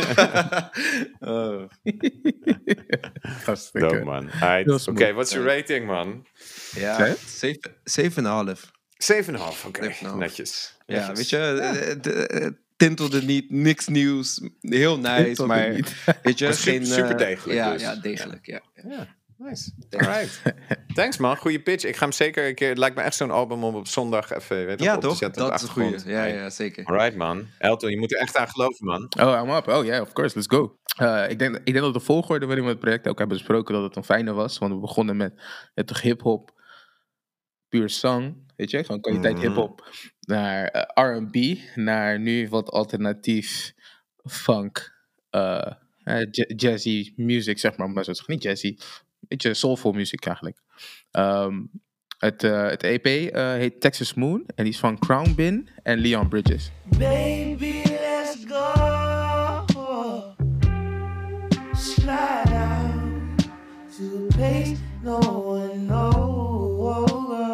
Oh. Hartstikke. Dope, man. Alright. Heel Oké, smooth. what's your rating, man? Ja, Oké. 7,5. 7,5, oké. 7,5. Netjes. Ja, weet je, tintelde niet, niks nieuws, heel nice, Tintelde maar niet. weet je, Was geen... super degelijk Ja, dus. ja, degelijk, ja. Ja, nice. Alright. Thanks, man. Goeie pitch. Ik ga hem zeker een keer... Het lijkt me echt zo'n album om op zondag even weet je, Ja, op te toch? zetten. op Dat de is een goeie. achtergrond. Ja, Hey. ja, zeker. Alright, man. Elton, je moet er echt aan geloven, man. Oh, I'm up. Oh, yeah, of course. Let's go. Ik denk dat de volgorde waarin we het project ook hebben besproken, dat het een fijne was. Want we begonnen met toch hip-hop, pure song, weet je, gewoon kwaliteit hip-hop, naar R&B, naar nu wat alternatief funk, jazzy music, zeg maar zo te zeggen. Niet jazzy, beetje soulful muziek eigenlijk. Het EP heet Texas Moon en die is van Crown Bin en Leon Bridges. Baby, let's go. Slide out to a place no one knows.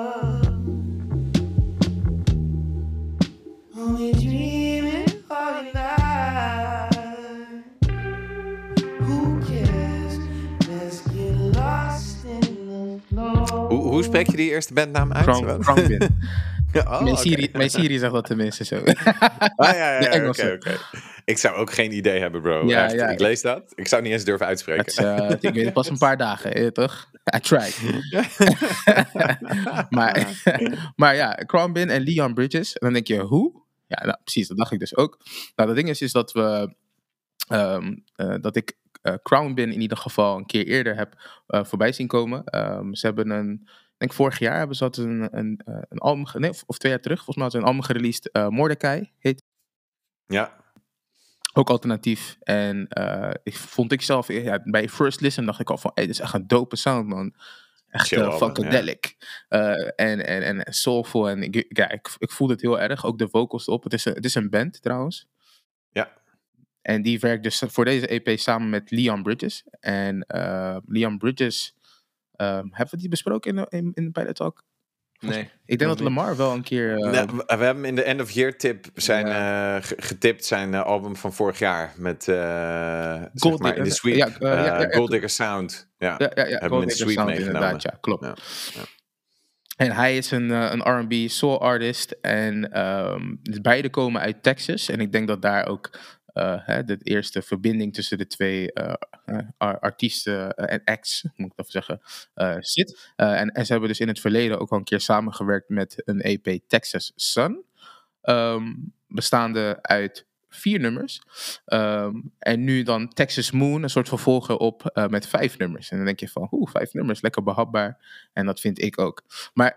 Only dreaming all night. Who cares? Let's get lost in the flow. Hoe spreek je die eerste bandnaam uit? Crown Bin. Oh, Mijn Siri zegt dat tenminste zo. ja, De Engelse. oké. Ik zou ook geen idee hebben, bro. Ja, Echt. ja. Ik lees dat. Ik zou het niet eens durven uitspreken. Ik weet het pas een paar dagen, toch? I tried. maar ja, Crown Bin en Leon Bridges. En dan denk je, hoe? Ja, nou, precies, dat dacht ik dus ook. Nou, het ding is dat we... dat ik Crown Bin in ieder geval een keer eerder heb voorbij zien komen. Ze hebben ik denk vorig jaar hebben ze een album... of 2 jaar terug, volgens mij hadden ze een album gereleased. Mordecai heet. Ja. Ook alternatief. En vond ik zelf, bij first listen dacht ik al van, dit is echt een dope sound, man. Echt Chill album, funkadelic. En soulful. En ik voelde het heel erg. Ook de vocals erop. Het is een band trouwens. Ja. En die werkt dus voor deze EP samen met Leon Bridges. En Leon Bridges, hebben we die besproken in de Pilot Talk? Nee. Ik denk dat Lamar wel een keer... We hebben in de end of year tip getipt zijn album van vorig jaar met zeg maar in de suite. Gold Digger Sound. Ja. Hebben we in de suite meegenomen. Inderdaad, ja, klopt. Ja. En hij is een R&B soul artist en beide komen uit Texas. En ik denk dat daar ook de eerste verbinding tussen de twee artiesten en acts, moet ik even zeggen, zit. En ze hebben dus in het verleden ook al een keer samengewerkt met een EP Texas Sun. Bestaande uit 4 nummers. En nu dan Texas Moon, een soort vervolger op met 5 nummers. En dan denk je van, 5 nummers, lekker behapbaar. En dat vind ik ook. Maar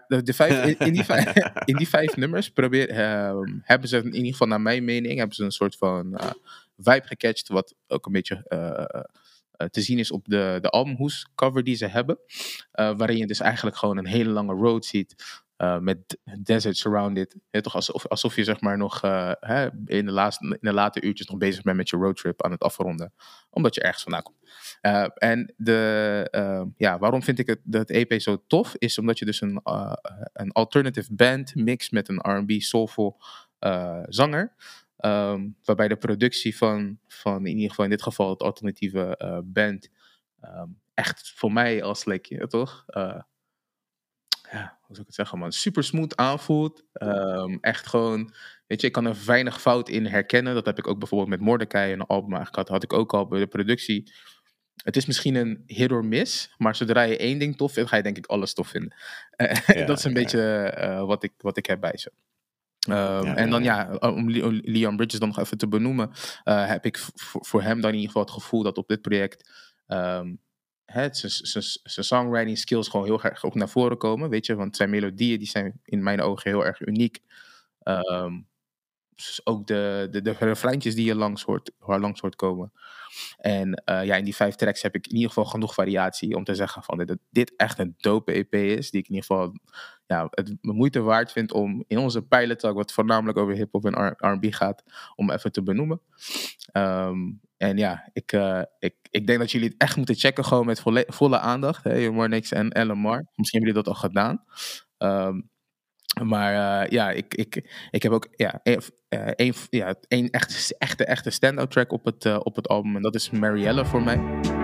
in die 5 nummers hebben ze in ieder geval, naar mijn mening, hebben ze een soort van vibe gecatcht, wat ook een beetje te zien is op de albumhoes cover die ze hebben. Waarin je dus eigenlijk gewoon een hele lange road ziet. Met desert surrounded. Toch alsof je zeg maar nog in de late uurtjes nog bezig bent met je roadtrip aan het afronden. Omdat je ergens vandaan komt. En waarom vind ik het EP zo tof? Is omdat je dus een alternative band mixt met een R&B soulful zanger. Waarbij de productie van in ieder geval in dit geval het alternatieve band echt voor mij als toch? Hoe zou ik het zeggen, man? Super smooth aanvoelt. Echt gewoon, weet je, ik kan er weinig fout in herkennen. Dat heb ik ook bijvoorbeeld met Mordecai en een album eigenlijk had ik ook al bij de productie. Het is misschien een hit or miss, maar zodra je 1 ding tof vindt, ga je denk ik alles tof vinden. Dat is een beetje wat ik heb bij ze. En dan om Leon Bridges dan nog even te benoemen, heb ik voor hem dan in ieder geval het gevoel dat op dit project zijn songwriting skills gewoon heel erg ook naar voren komen, weet je, want zijn melodieën die zijn in mijn ogen heel erg uniek. ook de refreintjes die je langs hoort komen. En in die 5 tracks heb ik in ieder geval genoeg variatie om te zeggen van dat dit echt een dope EP is. Die ik in ieder geval het moeite waard vind om in onze pilot talk, wat voornamelijk over hip-hop en R&B gaat, om even te benoemen. Ik denk dat jullie het echt moeten checken, gewoon met volle aandacht. Marnix en Lamar. Misschien hebben jullie dat al gedaan. Ik heb ook één echte stand-out track op het album. En dat is Mariella voor mij.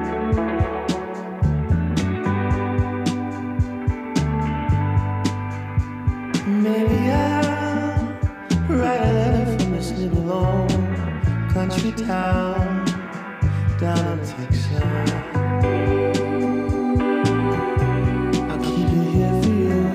Maybe I'll write a letter from this little old country town down in Texas. I'll keep it here for you.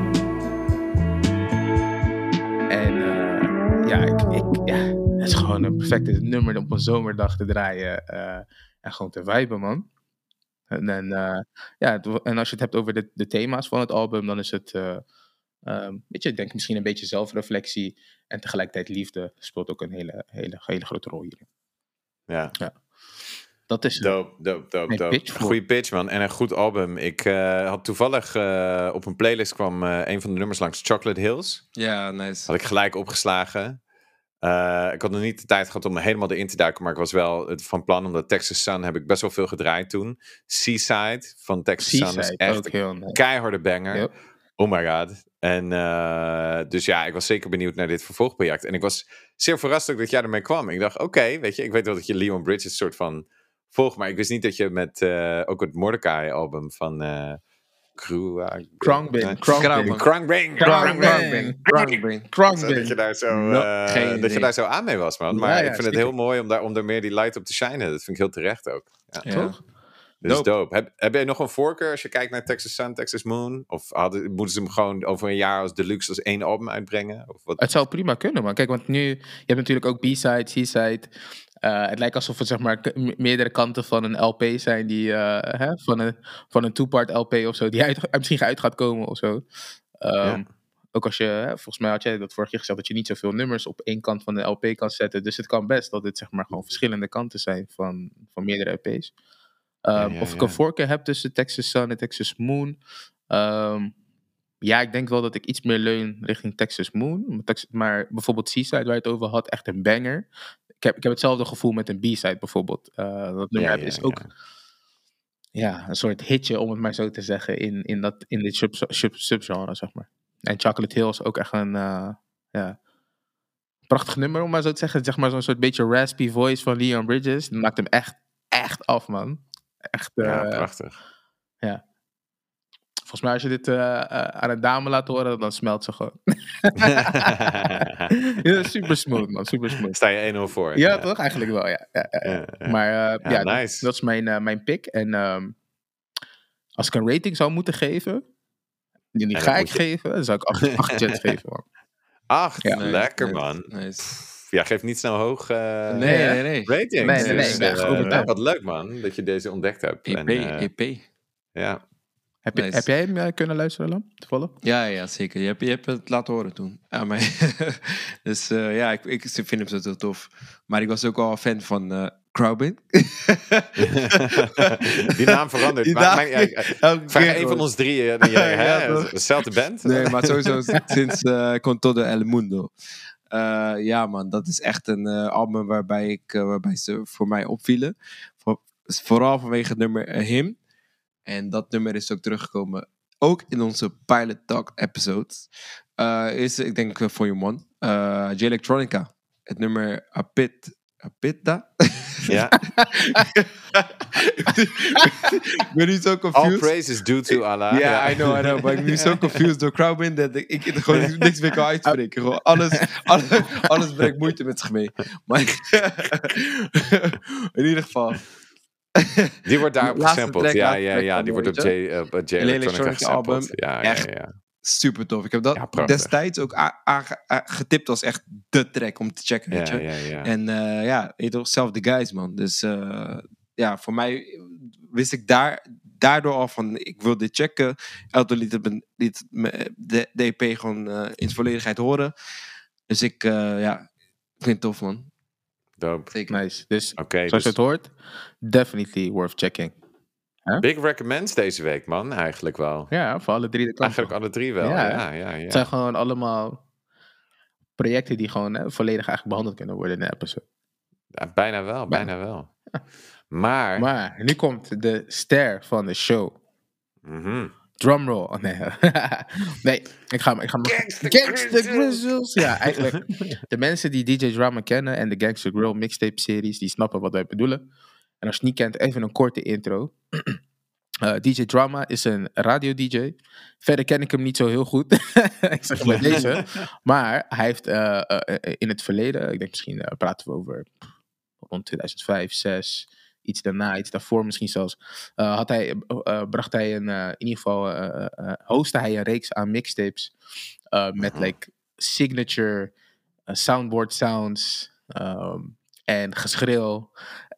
En het is gewoon een perfecte nummer om op een zomerdag te draaien en gewoon te viben, man. En als je het hebt over de thema's van het album, dan is het ik denk misschien een beetje zelfreflectie en tegelijkertijd liefde speelt ook een hele grote rol hierin. Ja. Dat is dope. Goeie pitch, man. En een goed album. Ik had toevallig op een playlist kwam een van de nummers langs, Chocolate Hills. Ja, nice. Had ik gelijk opgeslagen. Ik had nog niet de tijd gehad om helemaal erin te duiken, maar ik was wel van plan, omdat Texas Sun heb ik best wel veel gedraaid toen. Seaside van Texas Sun is echt een keiharde banger. Yep. Oh my god. En dus ja, ik was zeker benieuwd naar dit vervolgproject. En ik was zeer verrast ook dat jij ermee kwam. Ik dacht, oké, weet je, ik weet wel dat je Leon Bridges soort van volgt, maar ik wist niet dat je met ook het Mordecai-album van Khruangbin. Dat je daar zo aan mee was, man. Maar ik vind het heel mooi om er meer die light op te shinen. Dat vind ik heel terecht ook. Ja. Toch? Dus dope. Heb jij nog een voorkeur als je kijkt naar Texas Sun, Texas Moon? Of moeten ze hem gewoon over een jaar als deluxe als 1 album uitbrengen? Of wat? Het zou prima kunnen, man. Kijk, want nu, je hebt natuurlijk ook B-side, C-side. Het lijkt alsof het zeg maar meerdere kanten van een LP zijn die van een 2-part LP of zo, die misschien uit gaat komen of zo. Ook als je, volgens mij had jij dat vorig jaar gezegd, dat je niet zoveel nummers op één kant van de LP kan zetten. Dus het kan best dat dit zeg maar gewoon verschillende kanten zijn van meerdere LP's. Of ik een voorkeur heb tussen Texas Sun en Texas Moon. Ik denk wel dat ik iets meer leun richting Texas Moon. Maar bijvoorbeeld Seaside, waar je het over had, echt een banger. Ik heb hetzelfde gevoel met een B-side bijvoorbeeld. Dat nummer is ook een soort hitje, om het maar zo te zeggen, in dit subgenre, zeg maar. En Chocolate Hills ook echt een prachtig nummer, om maar zo te zeggen. Zeg maar zo'n soort beetje raspy voice van Leon Bridges. Dat maakt hem echt af, man. Echt, prachtig. Ja. Volgens mij als je dit aan een dame laat horen, dan smelt ze gewoon. Super smooth, man. Super smooth. Sta je 1-0 voor. Ja, toch? Eigenlijk wel, ja. Maar nice. dat is mijn pick. En als ik een rating zou moeten geven, die ga ik geven, dan zou ik 8 jets geven, man. 8? Lekker, man. Nice. Ja, geef niet snel hoog nee. ratings. Nee. Wat leuk, man, dat je deze ontdekt hebt. EP. Ja. Heb jij hem kunnen luisteren, Lam? Toevallig? Ja, zeker. Je hebt het laten horen toen. Dus ik vind hem zo tof. Maar ik was ook al fan van Khruangbin. Die naam verandert. Vraag een van ons drieën. Dezelfde band? Nee, maar sowieso sinds Con Todo El Mundo. Man, dat is echt een album waarbij ze voor mij opvielen. Vooral vanwege het nummer Him. En dat nummer is ook teruggekomen. Ook in onze Pilot Talk episode. Ik denk voor je man. J Electronica. Het nummer Apita. Ja. Ik ben nu zo confused. All praise is due to Allah. Ja, I know. Maar ik ben nu zo confused door Khruangbin dat ik gewoon niks meer kan uitspreken. Gewoon alles brengt moeite met zich mee. Maar in ieder geval. Die wordt daarop gesampled. Ja. Die wordt op J Electronica gesampled. Ja. Super tof. Ik heb dat destijds ook getipt als echt de track om te checken. Weet je? Ja. En weet toch, zelf de guys, man. Dus voor mij wist ik daardoor al van, ik wil dit checken. Elton liet de EP gewoon in zijn volledigheid horen. Dus ik Klinkt tof, man. Dope. Zeker. Nice. Dus Oké, zoals dus je het hoort, definitely worth checking. big recommends deze week, man. Eigenlijk wel. Ja, voor alle 3 de kanten. Eigenlijk alle 3 wel. Ja, Ja. Het zijn gewoon allemaal projecten die gewoon volledig eigenlijk behandeld kunnen worden in een episode. Ja, bijna wel. Maar... Maar nu komt de ster van de show. Mhm. Drumroll. Oh, nee. Nee, ik ga Gangsta Grizzles. Ja, eigenlijk. De mensen die DJ Drama kennen en de Gangsta Grill mixtape series, die snappen wat wij bedoelen. En als je het niet kent, even een korte intro. DJ Drama is een radio-dj. Verder ken ik hem niet zo heel goed. Ik zeg het bij deze. Maar hij heeft in het verleden, ik denk misschien praten we over rond 2005, 2006, iets daarna, iets daarvoor misschien zelfs, bracht hij in ieder geval, hostte hij een reeks aan mixtapes met like signature soundboard sounds en geschreeuw.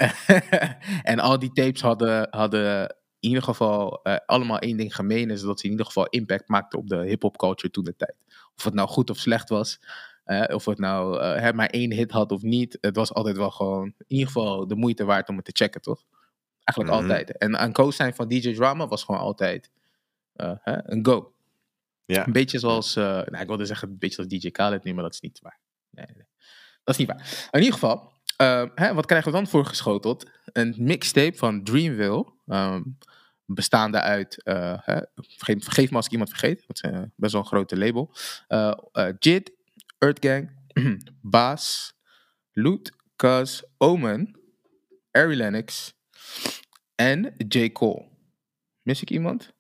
En al die tapes hadden in ieder geval allemaal één ding gemeen, is dat ze in ieder geval impact maakten op de hip-hop culture toen de tijd. Of het nou goed of slecht was, of het nou maar 1 hit had of niet, het was altijd wel gewoon in ieder geval de moeite waard om het te checken, toch? Eigenlijk altijd. En een co-sign van DJ Drama was gewoon altijd een go. Ja. Een beetje zoals, ik wilde zeggen een beetje zoals DJ Khaled nu, maar dat is niet waar. Nee. Dat is niet waar. In ieder geval, wat krijgen we dan voorgeschoteld? Een mixtape van Dreamville. Bestaande uit, vergeef me als ik iemand vergeet. Het is best wel een grote label. JID, Earth Gang, Baas, Loot, Cuz, Omen, Ari Lennox en J. Cole. Mis ik iemand?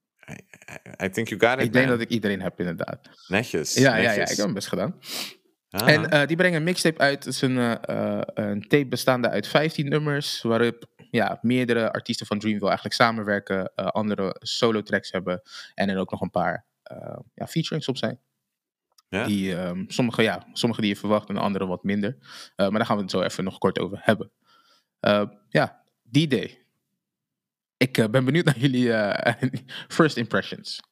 I think you got it, Ik denk man. dat ik iedereen heb, inderdaad. Netjes. Ja, ik heb hem best gedaan. En die brengen een mixtape uit. Het is een tape bestaande uit 15 nummers, waarop meerdere artiesten van Dreamville eigenlijk samenwerken, andere solo tracks hebben en er ook nog een paar featurings op zijn. Ja? Die, sommige die je verwacht en andere wat minder. Maar daar gaan we het zo even nog kort over hebben. D-Day. Ik ben benieuwd naar jullie first impressions.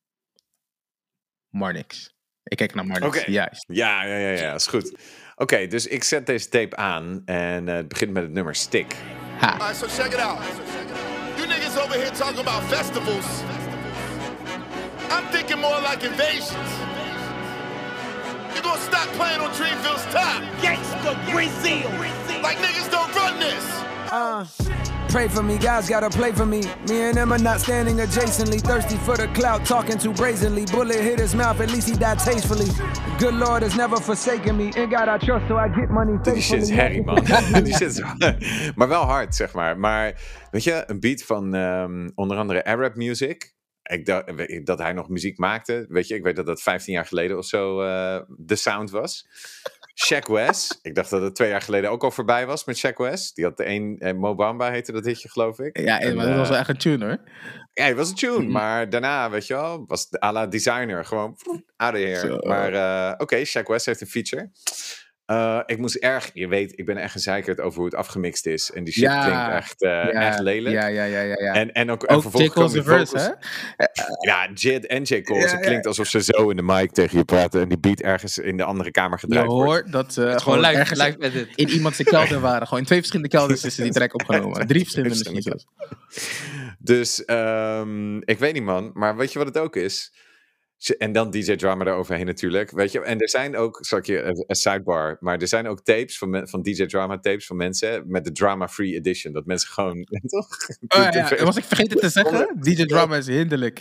Marnix. Ik kijk naar Marnix. Oké. Juist. Ja, is goed. Oké, dus ik zet deze tape aan en het begint met het nummer Stick. Ha. Alright, so check it out. You niggas over here talking about festivals. I'm thinking more like invasions. You gonna stop playing on Dreamville's top. Gangsta Brazil. Like niggas don't run this. Pray for me, guys gotta play for me. Me and him are not standing adjacently. Thirsty for the clout, talking too brazenly. Bullet hit his mouth, at least he died tastefully. Good Lord has never forsaken me. In God I trust, so I get money Die shit is herrie, man. Die shit is... Maar wel hard, zeg maar. Maar weet je, een beat van onder andere Arab Music. Ik dacht dat hij nog muziek maakte. Weet je, ik weet dat dat 15 jaar geleden of zo de sound was. Shaq West. Ik dacht dat het 2 jaar geleden ook al voorbij was met Shaq West. Die had Mo Bamba heette dat hitje, geloof ik. Ja, maar dat was wel echt een tune, hoor. Ja, het was een tune. Maar daarna, weet je wel, was de à la Designer. Gewoon out of here. Zo. Maar oké, Shaq West heeft een feature. Ik moest erg... Je weet, ik ben echt gezeikerd over hoe het afgemixt is. En die shit klinkt echt lelijk. Ja. En ook Ook vervolgens J. Cole's komen die verse, vocals. hè? Ja, Jid en J. Cole. Ja, Het klinkt alsof ze zo in de mic tegen je praten. En die beat ergens in de andere kamer Je gedraaid wordt. hoort dat ze Gewoon live, ergens live edit. in iemands kelder waren. Gewoon in 2 verschillende kelders is die track opgenomen. 3 verschillende misschien zelfs. Dus ik weet niet, man. Maar weet je wat het ook is? En dan DJ Drama eroverheen natuurlijk. Weet je? En er zijn ook, zal ik je een sidebar, maar er zijn ook tapes van DJ Drama tapes van mensen met de Drama Free Edition. Dat mensen gewoon, toch? Was ik vergeten te zeggen? DJ Drama is hinderlijk.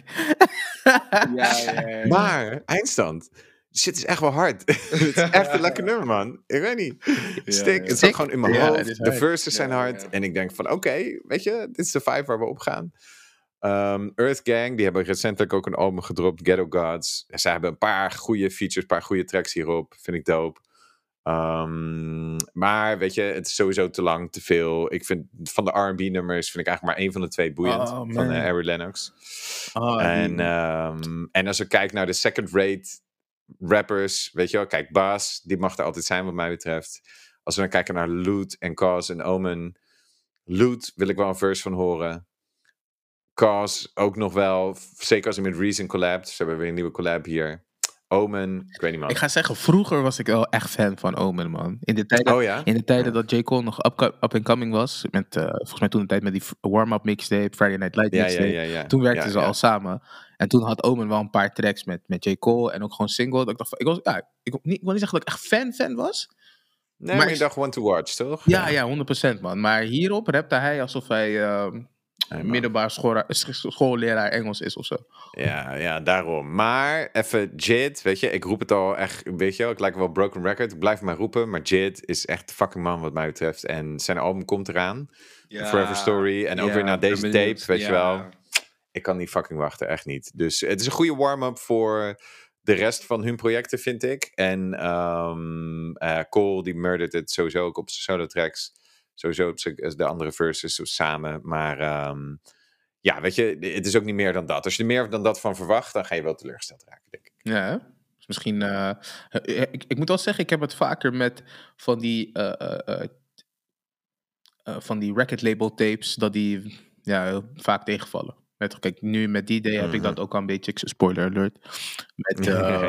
Ja. Maar, eindstand. Shit is echt wel hard. Het is echt een lekker nummer, man. Ik weet niet. Stick, het zat gewoon in mijn Ja, het hoofd. is De hard. verses zijn hard. En ik denk van, oké, weet je, dit is de vibe waar we op gaan. Earth Gang, die hebben recentelijk ook een album gedropt, Ghetto Gods. Zij hebben een paar goede features, een paar goede tracks hierop. Vind ik dope. Maar weet je, het is sowieso te lang, te veel. Ik vind van de R&B nummers vind ik eigenlijk maar 1 van de 2 boeiend. Oh, man. Van Ari Lennox. Oh, En als we kijken naar de second rate rappers, weet je wel, kijk, Baas, die mag er altijd zijn wat mij betreft. Als we dan kijken naar Loot en Cause en Omen. Loot wil ik wel een verse van horen. Cause ook nog wel, zeker als hij met Reason collabt. Ze hebben weer een nieuwe collab hier. Omen, ik weet niet man. Ik ga zeggen, vroeger was ik wel echt fan van Omen, man. In de tijden dat J. Cole nog up-and-coming was. Met, volgens mij toen de tijd met die warm-up mixtape, Friday Night Light mixtape. Ja. Toen werkten ze al samen. En toen had Omen wel een paar tracks met J. Cole. En ook gewoon single. Dat ik dacht, ik wil niet zeggen dat ik echt fan was. Nee, maar je dacht one to watch, toch? Ja, 100% man. Maar hierop rapte hij alsof hij middelbaar schoolleraar Engels is of zo. Ja, daarom. Maar even JID, weet je, ik roep het al echt, weet je, ik lijk wel broken record, ik blijf maar roepen, maar JID is echt de fucking man wat mij betreft. En zijn album komt eraan, Forever Story, en ook weer naar deze tape, weet je wel. Ik kan niet fucking wachten, echt niet. Dus het is een goede warm-up voor de rest van hun projecten, vind ik. En Cole, die murdert het sowieso ook op zijn solo tracks. Sowieso op de andere verses samen. Maar ja, weet je, het is ook niet meer dan dat. Als je er meer dan dat van verwacht, dan ga je wel teleurgesteld raken, denk ik. Ja, dus misschien... ik moet wel zeggen, ik heb het vaker met van die record label tapes, dat die heel vaak tegenvallen. Kijk, nu met D-Day heb ik dat ook al een beetje, spoiler alert, met,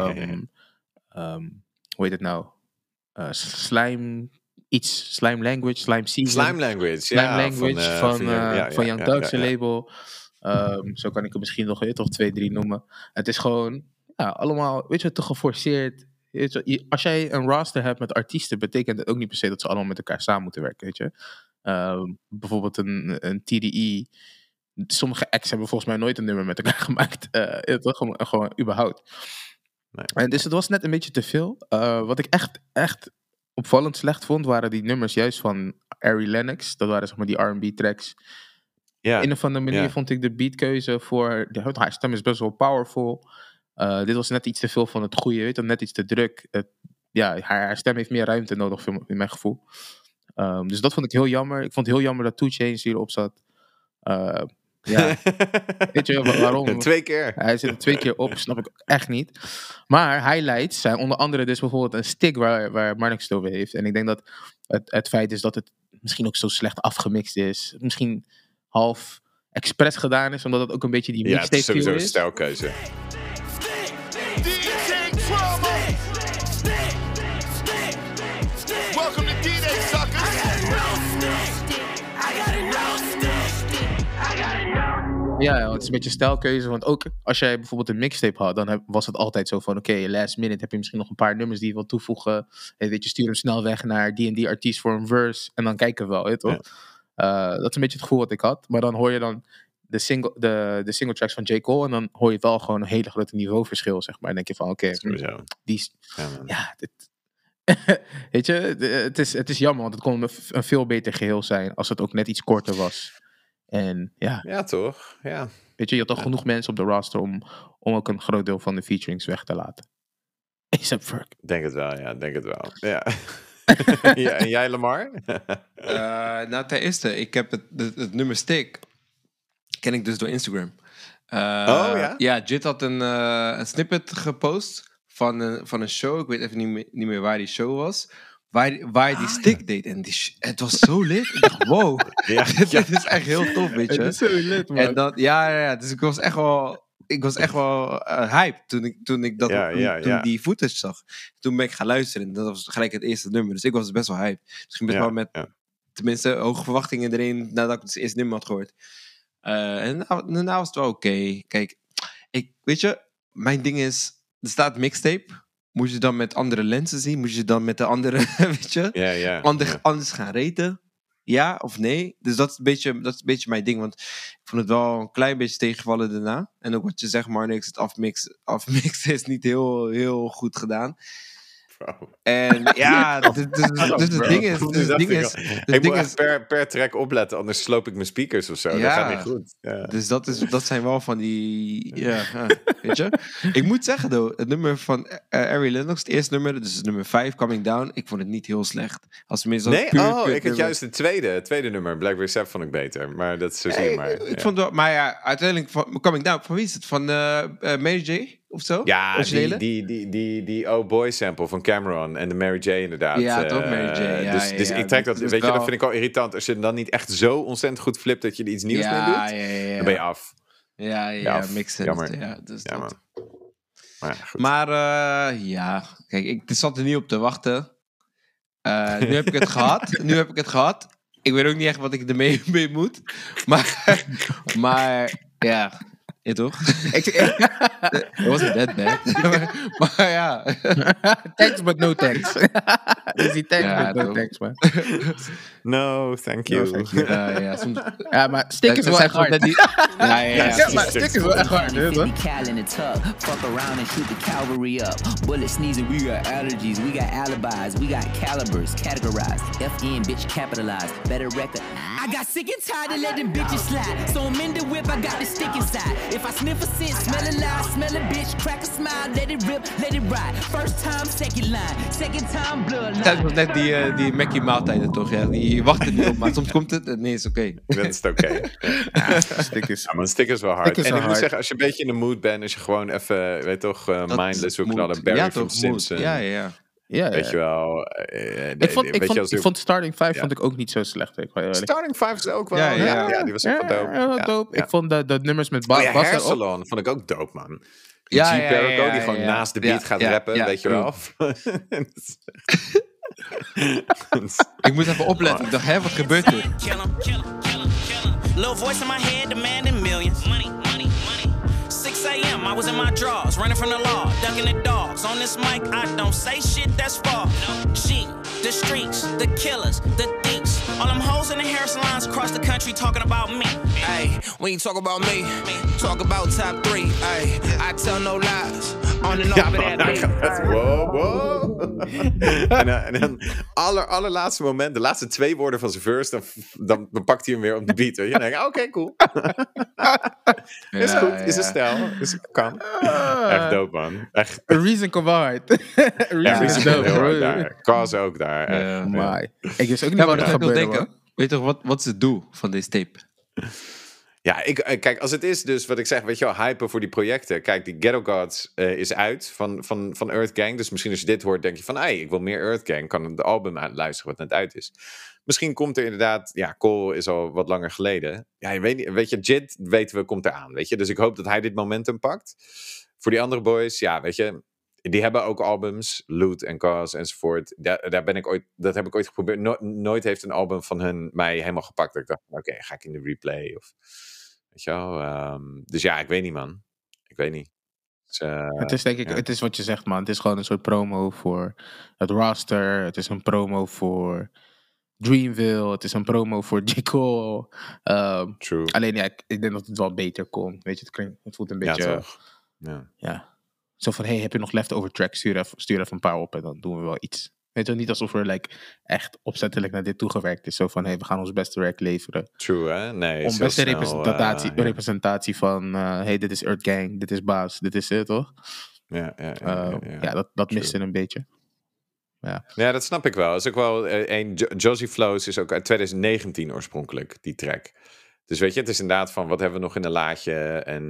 hoe heet het nou? Slime Language, Slime Season. Slime Language, van Young Thug's label. Zo kan ik er misschien nog 2, 3 noemen. Het is gewoon allemaal, weet je, te geforceerd. Als jij een roster hebt met artiesten, betekent het ook niet per se dat ze allemaal met elkaar samen moeten werken, weet je. Bijvoorbeeld een TDE. Sommige acts hebben volgens mij nooit een nummer met elkaar gemaakt. Gewoon überhaupt. Nee. En dus het was net een beetje te veel. Wat ik echt opvallend slecht vond, waren die nummers juist van Ari Lennox. Dat waren zeg maar die R&B tracks. Ja. Op een of andere manier vond ik de beatkeuze voor... Haar stem is best wel powerful. Dit was net iets te veel van het goede. Weet je, net iets te druk. Haar stem heeft meer ruimte nodig in mijn gevoel. Dus dat vond ik heel jammer. Ik vond het heel jammer dat 2 Chainz hierop zat. Weet je waarom? 2 keer. Hij zit er 2 keer op, snap ik echt niet. Maar highlights zijn onder andere dus bijvoorbeeld een stick waar Marnix het over heeft. En ik denk dat het feit is dat het misschien ook zo slecht afgemixt is. Misschien half expres gedaan is, omdat het ook een beetje die mixtape feel is. Ja, het is sowieso een stijlkeuze. Welcome to D-Day, suckers. Ja, het is een beetje stijlkeuze. Want ook als jij bijvoorbeeld een mixtape had, dan was het altijd zo van, oké, last minute heb je misschien nog een paar nummers die je wilt toevoegen. Weet je, stuur hem snel weg naar die artiest voor een verse. En dan kijken we wel, weet je toch? Ja. Dat is een beetje het gevoel wat ik had. Maar dan hoor je dan de single tracks van J. Cole. En dan hoor je wel gewoon een hele grote niveauverschil, zeg maar. En denk je van, oké, weet je, het is jammer, want het kon een veel beter geheel zijn als het ook net iets korter was. En ja, toch? Ja. Weet je had toch genoeg mensen op de roster om ook een groot deel van de featurings weg te laten. A$AP Ferg. Denk het wel. Ja. Ja, en jij, Lamar? Nou, ten eerste, ik heb het nummer Stick ken ik dus door Instagram. Ja, Jit had een snippet gepost van een show. Ik weet even niet meer waar die show was. Waar die stick deed. En het was zo lit. Ik dacht, wow. Dit is echt heel tof, weet je. Het is zo lit, man. En dan, dus ik was echt wel hyped toen die footage zag. Toen ben ik gaan luisteren. En dat was gelijk het eerste nummer. Dus ik was best wel hyped. Dus ik ging best wel met tenminste hoge verwachtingen erin nadat ik het eerste nummer had gehoord. En daarna was het wel oké. Kijk, weet je, mijn ding is, er staat mixtape. Moet je dan met andere lenzen zien? Moet je dan met de andere, weet je, anders gaan raten? Ja of nee? Dus dat is een beetje mijn ding. Want ik vond het wel een klein beetje tegenvallen daarna. En ook wat je zegt, Marnix, het afmixen is niet heel, heel goed gedaan. Bro. En dus het ding is... Ik moet echt per track opletten, anders sloop ik mijn speakers of zo. Dat gaat niet goed. Ja. Dus dat zijn wel van die... weet je? Ik moet zeggen, het nummer van Ari Lennox, het eerste nummer, dus nummer 5, Coming Down, ik vond het niet heel slecht. Ik had juist het tweede nummer, Blackberry Sap, vond ik beter. Maar dat is zo zie je maar. Ik vond wel, maar uiteindelijk, Coming Down, van wie is het? Van Mary J? Of zo? Ja, die Oh Boy sample van Cameron en de Mary J inderdaad. Ja, toch Mary J. Dus ik trek dat, weet je, dat vind ik al irritant. Als je dan niet echt zo ontzettend goed flipt dat je er iets nieuws mee doet, dan ben je af. Ja, makes sense. Jammer. Ja, dus man. Maar goed. Maar ja, kijk, ik zat er niet op te wachten. Nu heb ik het gehad. Ik weet ook niet echt wat ik ermee mee moet. Maar ja, ja toch? It wasn't that bad. maar ja. Thanks, but no thanks. Dus die thanks, Ja, but no toch. thanks, man. No, thank you. No, thank you. Ja, soms... Ja, maar stick is wel echt hard. Ja. Ja, maar stick is wel echt hard, hè, toch? 50 cal in the tub. Fuck around and shoot the cavalry up. Bullet sneezing, we got allergies. We got alibis. We got calibers categorized. FN, bitch, capitalized. Better record. I got sick and tired of letting bitches slide. So I'm in the whip, I got the stick inside. If I sniff a scent, smell a lie, smell a bitch, crack a smile, let it rip, let it ride. First time, second line. Second time, bloodline. Dat was net die Mackie maaltijden toch? Ja? Die wachten niet op, maar soms komt het en nee, is oké. Dan is het oké. Stick is... Ja, maar een stick is wel hard. Stick is En wel ik moet hard. zeggen, als je een beetje in de mood bent, als je gewoon even, weet toch, mindless wil knallen, Barry ja, from toch, Simpson. Ja. Ja, Weet je wel. Ik vond Starting 5 vond ik ook niet zo slecht. Ik Starting 5 is ook wel. Ja. Ja, die was ook wel dope. dope. Ja. Ik vond de nummers met Oh ja, Bas Hair erop. Salon vond ik ook dope, man. Ja, G. Perico, ja, die gewoon ja. naast de beat Ja, gaat ja, rappen, ja, weet je wel. Ik moet even opletten. Ik dacht, hè, wat gebeurt er? Kill 'em, kill 'em, kill 'em, kill 'em. Little voice in my head demanding millions. Money, money, money. 6 a.m. I was in my drawers, running from the law, ducking the dogs. On this mic, I don't say shit that's far. She, the streets, the killers, the thieves. All them hoes in the hair salons across the country talking about me. Hey, when you talk about me, talk about top 3. Hey, I tell no lies. On and Ja, over man, that hij gaat met wow. en dan allerlaatste moment, de laatste 2 woorden van zijn verse, dan pakt hij hem weer op de beat. En je denkt, oké, cool. Is goed, is een stijl, kan. Echt dope, man. Echt. A Reason komt wel hard. Reason is dope, bro. Cause ook daar. Ja. Maar ik wist ook niet Ja, maar wat dat er ga ik nog gebeurde, denken. Weet je toch, wat is het doel van deze tape? Ja, kijk, als het is dus wat ik zeg, weet je wel, hypen voor die projecten. Kijk, die Ghetto Gods is uit van Earth Gang. Dus misschien als je dit hoort, denk je van, hey, ik wil meer Earth Gang. Kan het album luisteren wat net uit is. Misschien komt er inderdaad, ja, Cole is al wat langer geleden. Ja, je weet je, Jid weten we, komt eraan, weet je. Dus ik hoop dat hij dit momentum pakt. Voor die andere boys, ja, weet je, die hebben ook albums, Loot en Cause enzovoort. Dat heb ik ooit geprobeerd. Nooit heeft een album van hun mij helemaal gepakt. Dat ik dacht, oké, ga ik in de replay of... Weet je wel? Dus ja, ik weet niet, man. Ik weet niet. Dus, Het is denk ik, het is wat je zegt, man. Het is gewoon een soort promo voor het roster. Het is een promo voor Dreamville. Het is een promo voor J. Cole. True. Alleen ja, ik denk dat het wel beter kon. Weet je, het voelt een beetje... Ja, toch? Ja. Zo van, hey, heb je nog leftover tracks? Stuur even een paar op en dan doen we wel iets. Weet je, niet alsof er echt opzettelijk naar dit toegewerkt is. Zo van, hey, we gaan ons beste werk leveren. True, hè? Nee, Om beste representatie. representatie van, hey, dit is Earth Gang, dit is Baas, dit is het, toch? Ja, dat miste een beetje. Ja, dat snap ik wel. Is ook wel Josie Flows is ook uit 2019 oorspronkelijk, die track. Dus weet je, het is inderdaad van, wat hebben we nog in een laadje? En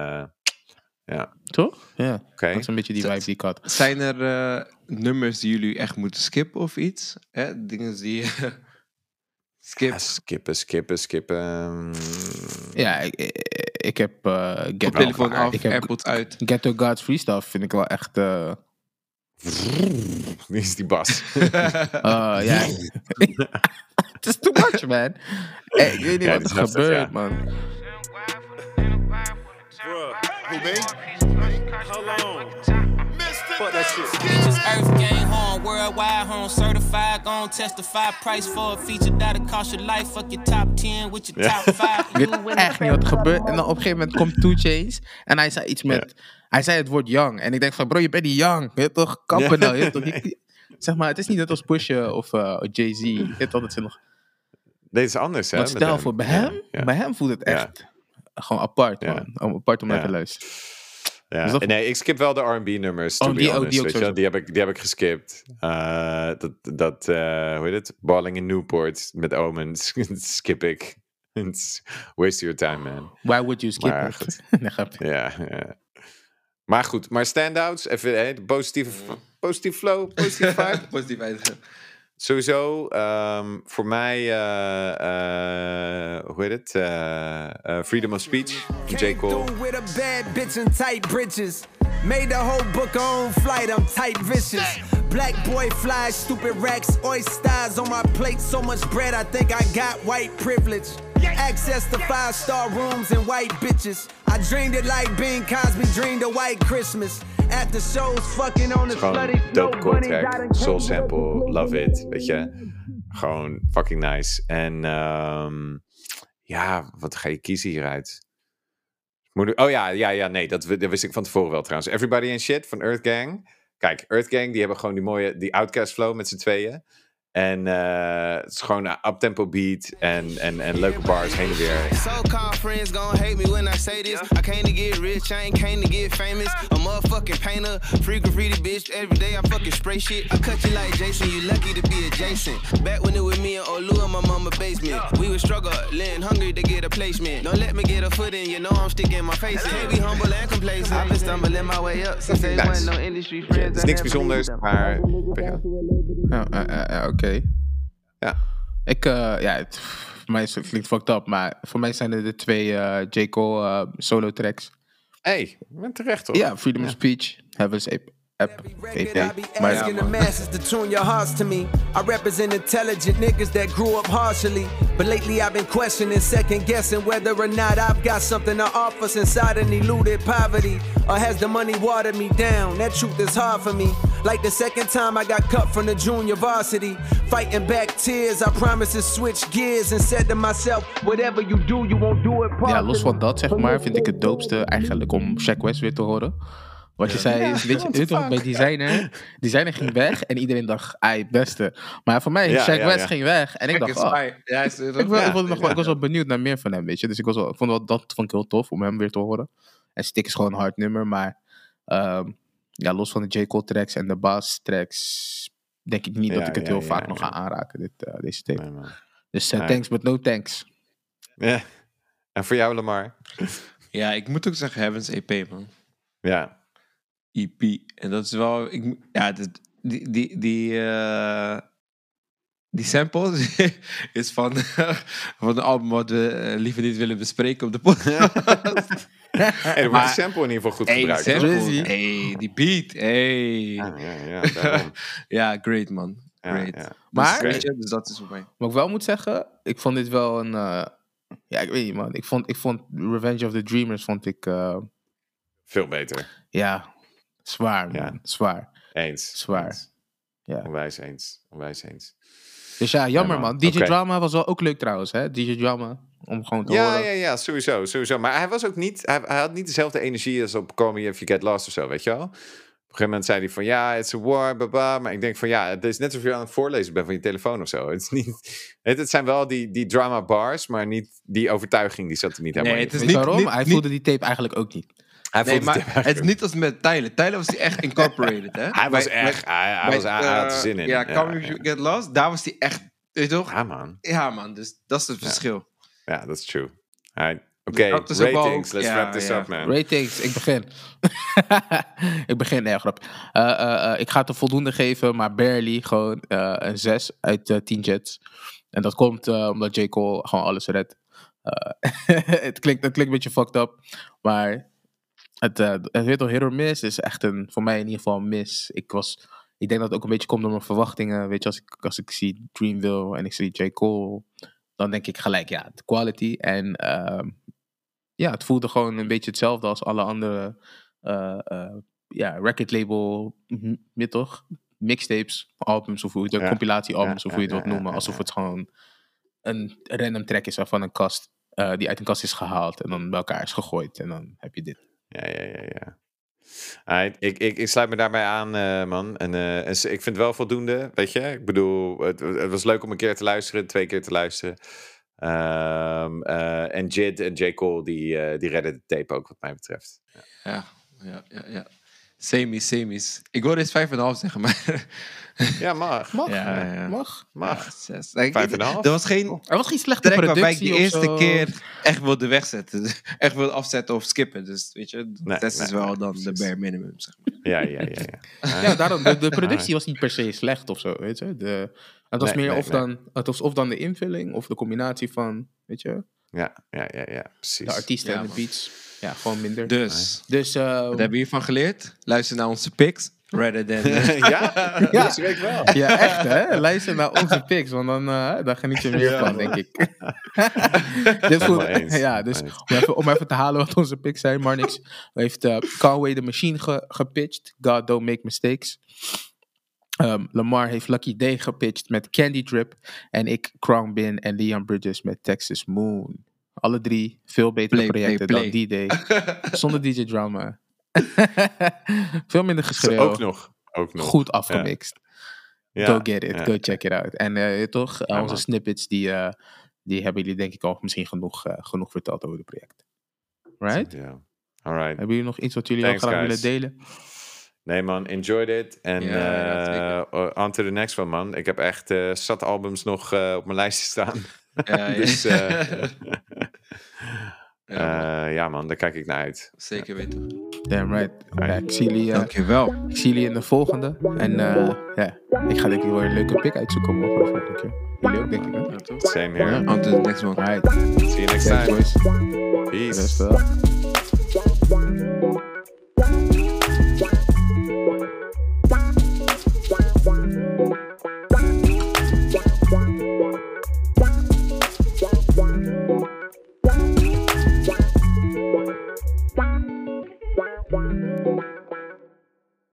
ja. Toch? Ja, Okay. dat is een beetje die vibe die ik had. Zijn er nummers die jullie echt moeten skippen of iets? Dingen die... skip. Ja, skippen. Ja, ik heb Telefoon af, AirPods uit. Ghetto Gods Freestyle vind ik wel echt... Wie is die bas? ja. Het is too much, man. Hey, ik weet niet wat er gebeurt, man. Who, me? Hold on. Fuck that shit. Bitches Earth Gang home, worldwide home, certified, gon' testify. Price for a feature that'll cost your life. Fuck your top 10 with your top 5. Ik weet echt niet wat er gebeurt. En dan op een gegeven moment komt 2 Chainz. En hij zei iets met... Hij zei het woord young. En ik denk van, bro, je bent niet young. Je hebt toch kappen nou. Je hebt toch zeg maar, het is niet net als Pusha of Jay-Z. Je hebt altijd nog... Deze is anders, hè? Wat stel voor, bij hem? Ja. Bij hem voelt het echt gewoon apart, man. Apart om naar te luisteren. Ja. Dus dat... Nee, ik skip wel de R&B-nummers, to be honest. Die heb ik geskipt. Hoe heet het? Balling in Newport met Omens. skip ik. Waste your time, man. Why would you skip it? Nee, grapje. Ja. Maar goed, maar standouts. Even positieve flow, positieve vibe. Positief eindigen. Sowieso, voor mij, hoe heet het? Freedom of Speech, J. Cole. With a bad bitch in tight britches. Made the whole book on flight, I'm tight vicious. Black boy fly, stupid racks, oysters on my plate. So much bread, I think I got white privilege. Access to 5-star rooms and white bitches. I dreamed it like Bing Cosby dreamed a white Christmas. At the shows, fucking on the slutty Gewoon dope Cole track, soul sample, love it, weet je. Gewoon fucking nice. En ja, wat ga je kiezen hieruit? Nee, dat wist ik van tevoren wel trouwens. Everybody and Shit van Earth Gang. Kijk, Earth Gang, die hebben gewoon die mooie, die Outkast flow met z'n tweeën. En het is gewoon een uptempo beat en leuke bars heen en weer. So-called friends gon' hate me when I say this. I came to get rich, I ain't came to get famous. A motherfucking painter, free graffiti bitch. Every day I fucking spray shit. I cut you like Jason, you lucky to be adjacent. Back when it was me and Olu in my mama basement. We was struggling, hungry to get a placement. Don't let me get a foot in, you know I'm sticking my face in. Can't be humble and complacent. I've been stumbling my way up since there wasn't no industry friends. Het is niks bijzonders, maar... Oké. Ja. Voor mij klinkt fucked up, maar voor mij zijn er de 2 J. Cole solo tracks. Hey, ik ben terecht toch? Ja, Freedom of Speech, Heaven's EP. Maar asking the masses to tune your hearts to me. I represent intelligent niggas that grew up harshly. But lately I've been questioning, second guessing whether or not I've got something to offer since I done eluded poverty. Or has the money watered me down? That truth is hard for me. Like the second time I got cut from the junior varsity. Fighting back tears, I promised to switch gears and said to myself, whatever you do, you won't do it partially. Ja, los van dat zeg maar, vind ik het doopste eigenlijk om Sheck West weer te horen. Wat je zei, weet je toch, bij designer ging weg en iedereen dacht, het beste. Maar voor mij, Sheck West ging weg en ik dacht, ik was wel benieuwd naar meer van hem, weet je. Dus dat vond ik heel tof om hem weer te horen. En Stick is gewoon een hard nummer, maar los van de J. Cole tracks en de Bass tracks, denk ik niet dat ik het heel vaak nog ga aanraken, deze tape. Nee, dus thanks, but no thanks. Ja, en voor jou, Lamar? Ja, ik moet ook zeggen, Heaven's EP, man. Ja. EP. En dat is wel... Die sample is van een album wat we liever niet willen bespreken op de podcast. Er wordt de sample in ieder geval goed gebruikt. Die beat. Ja, great man. Great. Ja. Maar, dus dat is voor mij. Wat ik wel moet zeggen, ik vond dit wel een... ik weet niet man, ik vond Revenge of the Dreamers vond ik... veel beter. Ja, zwaar man, zwaar. Eens. Zwaar. Eens. Ja. Onwijs eens. Dus ja, jammer man. DJ Drama was wel ook leuk trouwens, hè? DJ Drama, om gewoon te horen. Ja, sowieso. Maar hij was ook niet... Hij had niet dezelfde energie als op Call Me If You Get Lost of zo, weet je wel? Op een gegeven moment zei hij van, it's a war, baba. Maar ik denk van, het is net alsof je aan het voorlezen bent van je telefoon of zo. Het is niet... Het zijn wel die drama bars, maar niet die overtuiging, die zat er niet helemaal in. Het is niet waarom? Hij voelde die tape eigenlijk ook niet. Het is niet als met Tyler. Tyler was hij echt incorporated, hè? Hij was echt... Hij had er zin in. Ja, Call Me If You Get Lost, daar was hij echt... Weet je toch? Ja, man. Dus dat is het verschil. Ja, dat is true. Oké, ratings. Let's wrap this up, man. Ratings, ik begin. Nee, grap. Ik ga het een voldoende geven, maar barely. Gewoon een 6 uit 10 Jets. En dat komt omdat J. Cole gewoon alles redt. Het klinkt een beetje fucked up, maar het weet toch, hit or miss is echt voor mij in ieder geval een miss. Ik denk dat het ook een beetje komt door mijn verwachtingen. Weet je, als ik zie Dreamville en ik zie J. Cole, dan denk ik gelijk, de quality. En het voelde gewoon een beetje hetzelfde als alle andere record label, toch? Mixtapes, albums, of hoe je het, compilatiealbums, of hoe je het wilt noemen. Alsof het gewoon een random track is van een kast, die uit een kast is gehaald en dan bij elkaar is gegooid. En dan heb je dit. Ja. Ik sluit me daarbij aan, man. En ik vind het wel voldoende, weet je. Ik bedoel, het was leuk om een keer te luisteren, 2 keer te luisteren. En Jid en J. Cole, die redden de tape ook, wat mij betreft. Ja. Semies. Ik wilde eens 5,5 zeggen, maar... Ja, mag. Mag. 6. 5,5. Er was geen slechte track productie waarbij ik de eerste zo. keer echt wilde wegzetten. Dus echt wilde afzetten of skippen. Dus weet je, dat is wel dan de bare minimum, zeg maar. Ja. Ja, daarom, de productie was niet per se slecht of zo, weet je. Het was Nee, meer nee. Het was of dan de invulling of de combinatie van, weet je, Ja, precies. de artiesten Ja, en de man. beats. Ja, gewoon minder. Dus, Dus wat hebben we hiervan geleerd? Luister naar onze picks. Rather than... Ja, deze week wel. ja, echt hè. Luister naar onze picks, want dan geniet je meer van, denk ik. Dit voelt, Helemaal eens. ja, dus Helemaal om even te halen wat onze picks zijn, Marnix heeft Conway the Machine gepitcht. God Don't Make Mistakes. Lamar heeft Lucky Day gepitcht met Candy Drip. En ik Crown Bin en Leon Bridges met Texas Moon. Alle drie veel betere projecten dan D-Day. Zonder DJ Drama. Veel minder geschreeuw. Ook nog. Goed afgemixt. Ja, Go get it. ja. Go check it out. En toch, Ja, onze man. snippets, die hebben jullie denk ik al misschien genoeg verteld over het project. Right? Ja. Alright. Hebben jullie nog iets wat jullie Thanks, ook graag guys. willen delen? Nee man, enjoyed it. En Ja, on to the next one man. Ik heb echt zat albums nog op mijn lijstje staan. Ja, ja. Dus Ja, ja man, daar kijk ik naar uit. Zeker weten. Damn right. Ja, ik zie Dankjewel. jullie in de volgende. En ja, ik ga denk ik wel een leuke pick uitzoeken voor de volgende keer. Jullie ook denk ik, hè? Ja, toch? Same here. On to the next one. Alright. See you next Thanks, time. boys. Peace. Rust wel.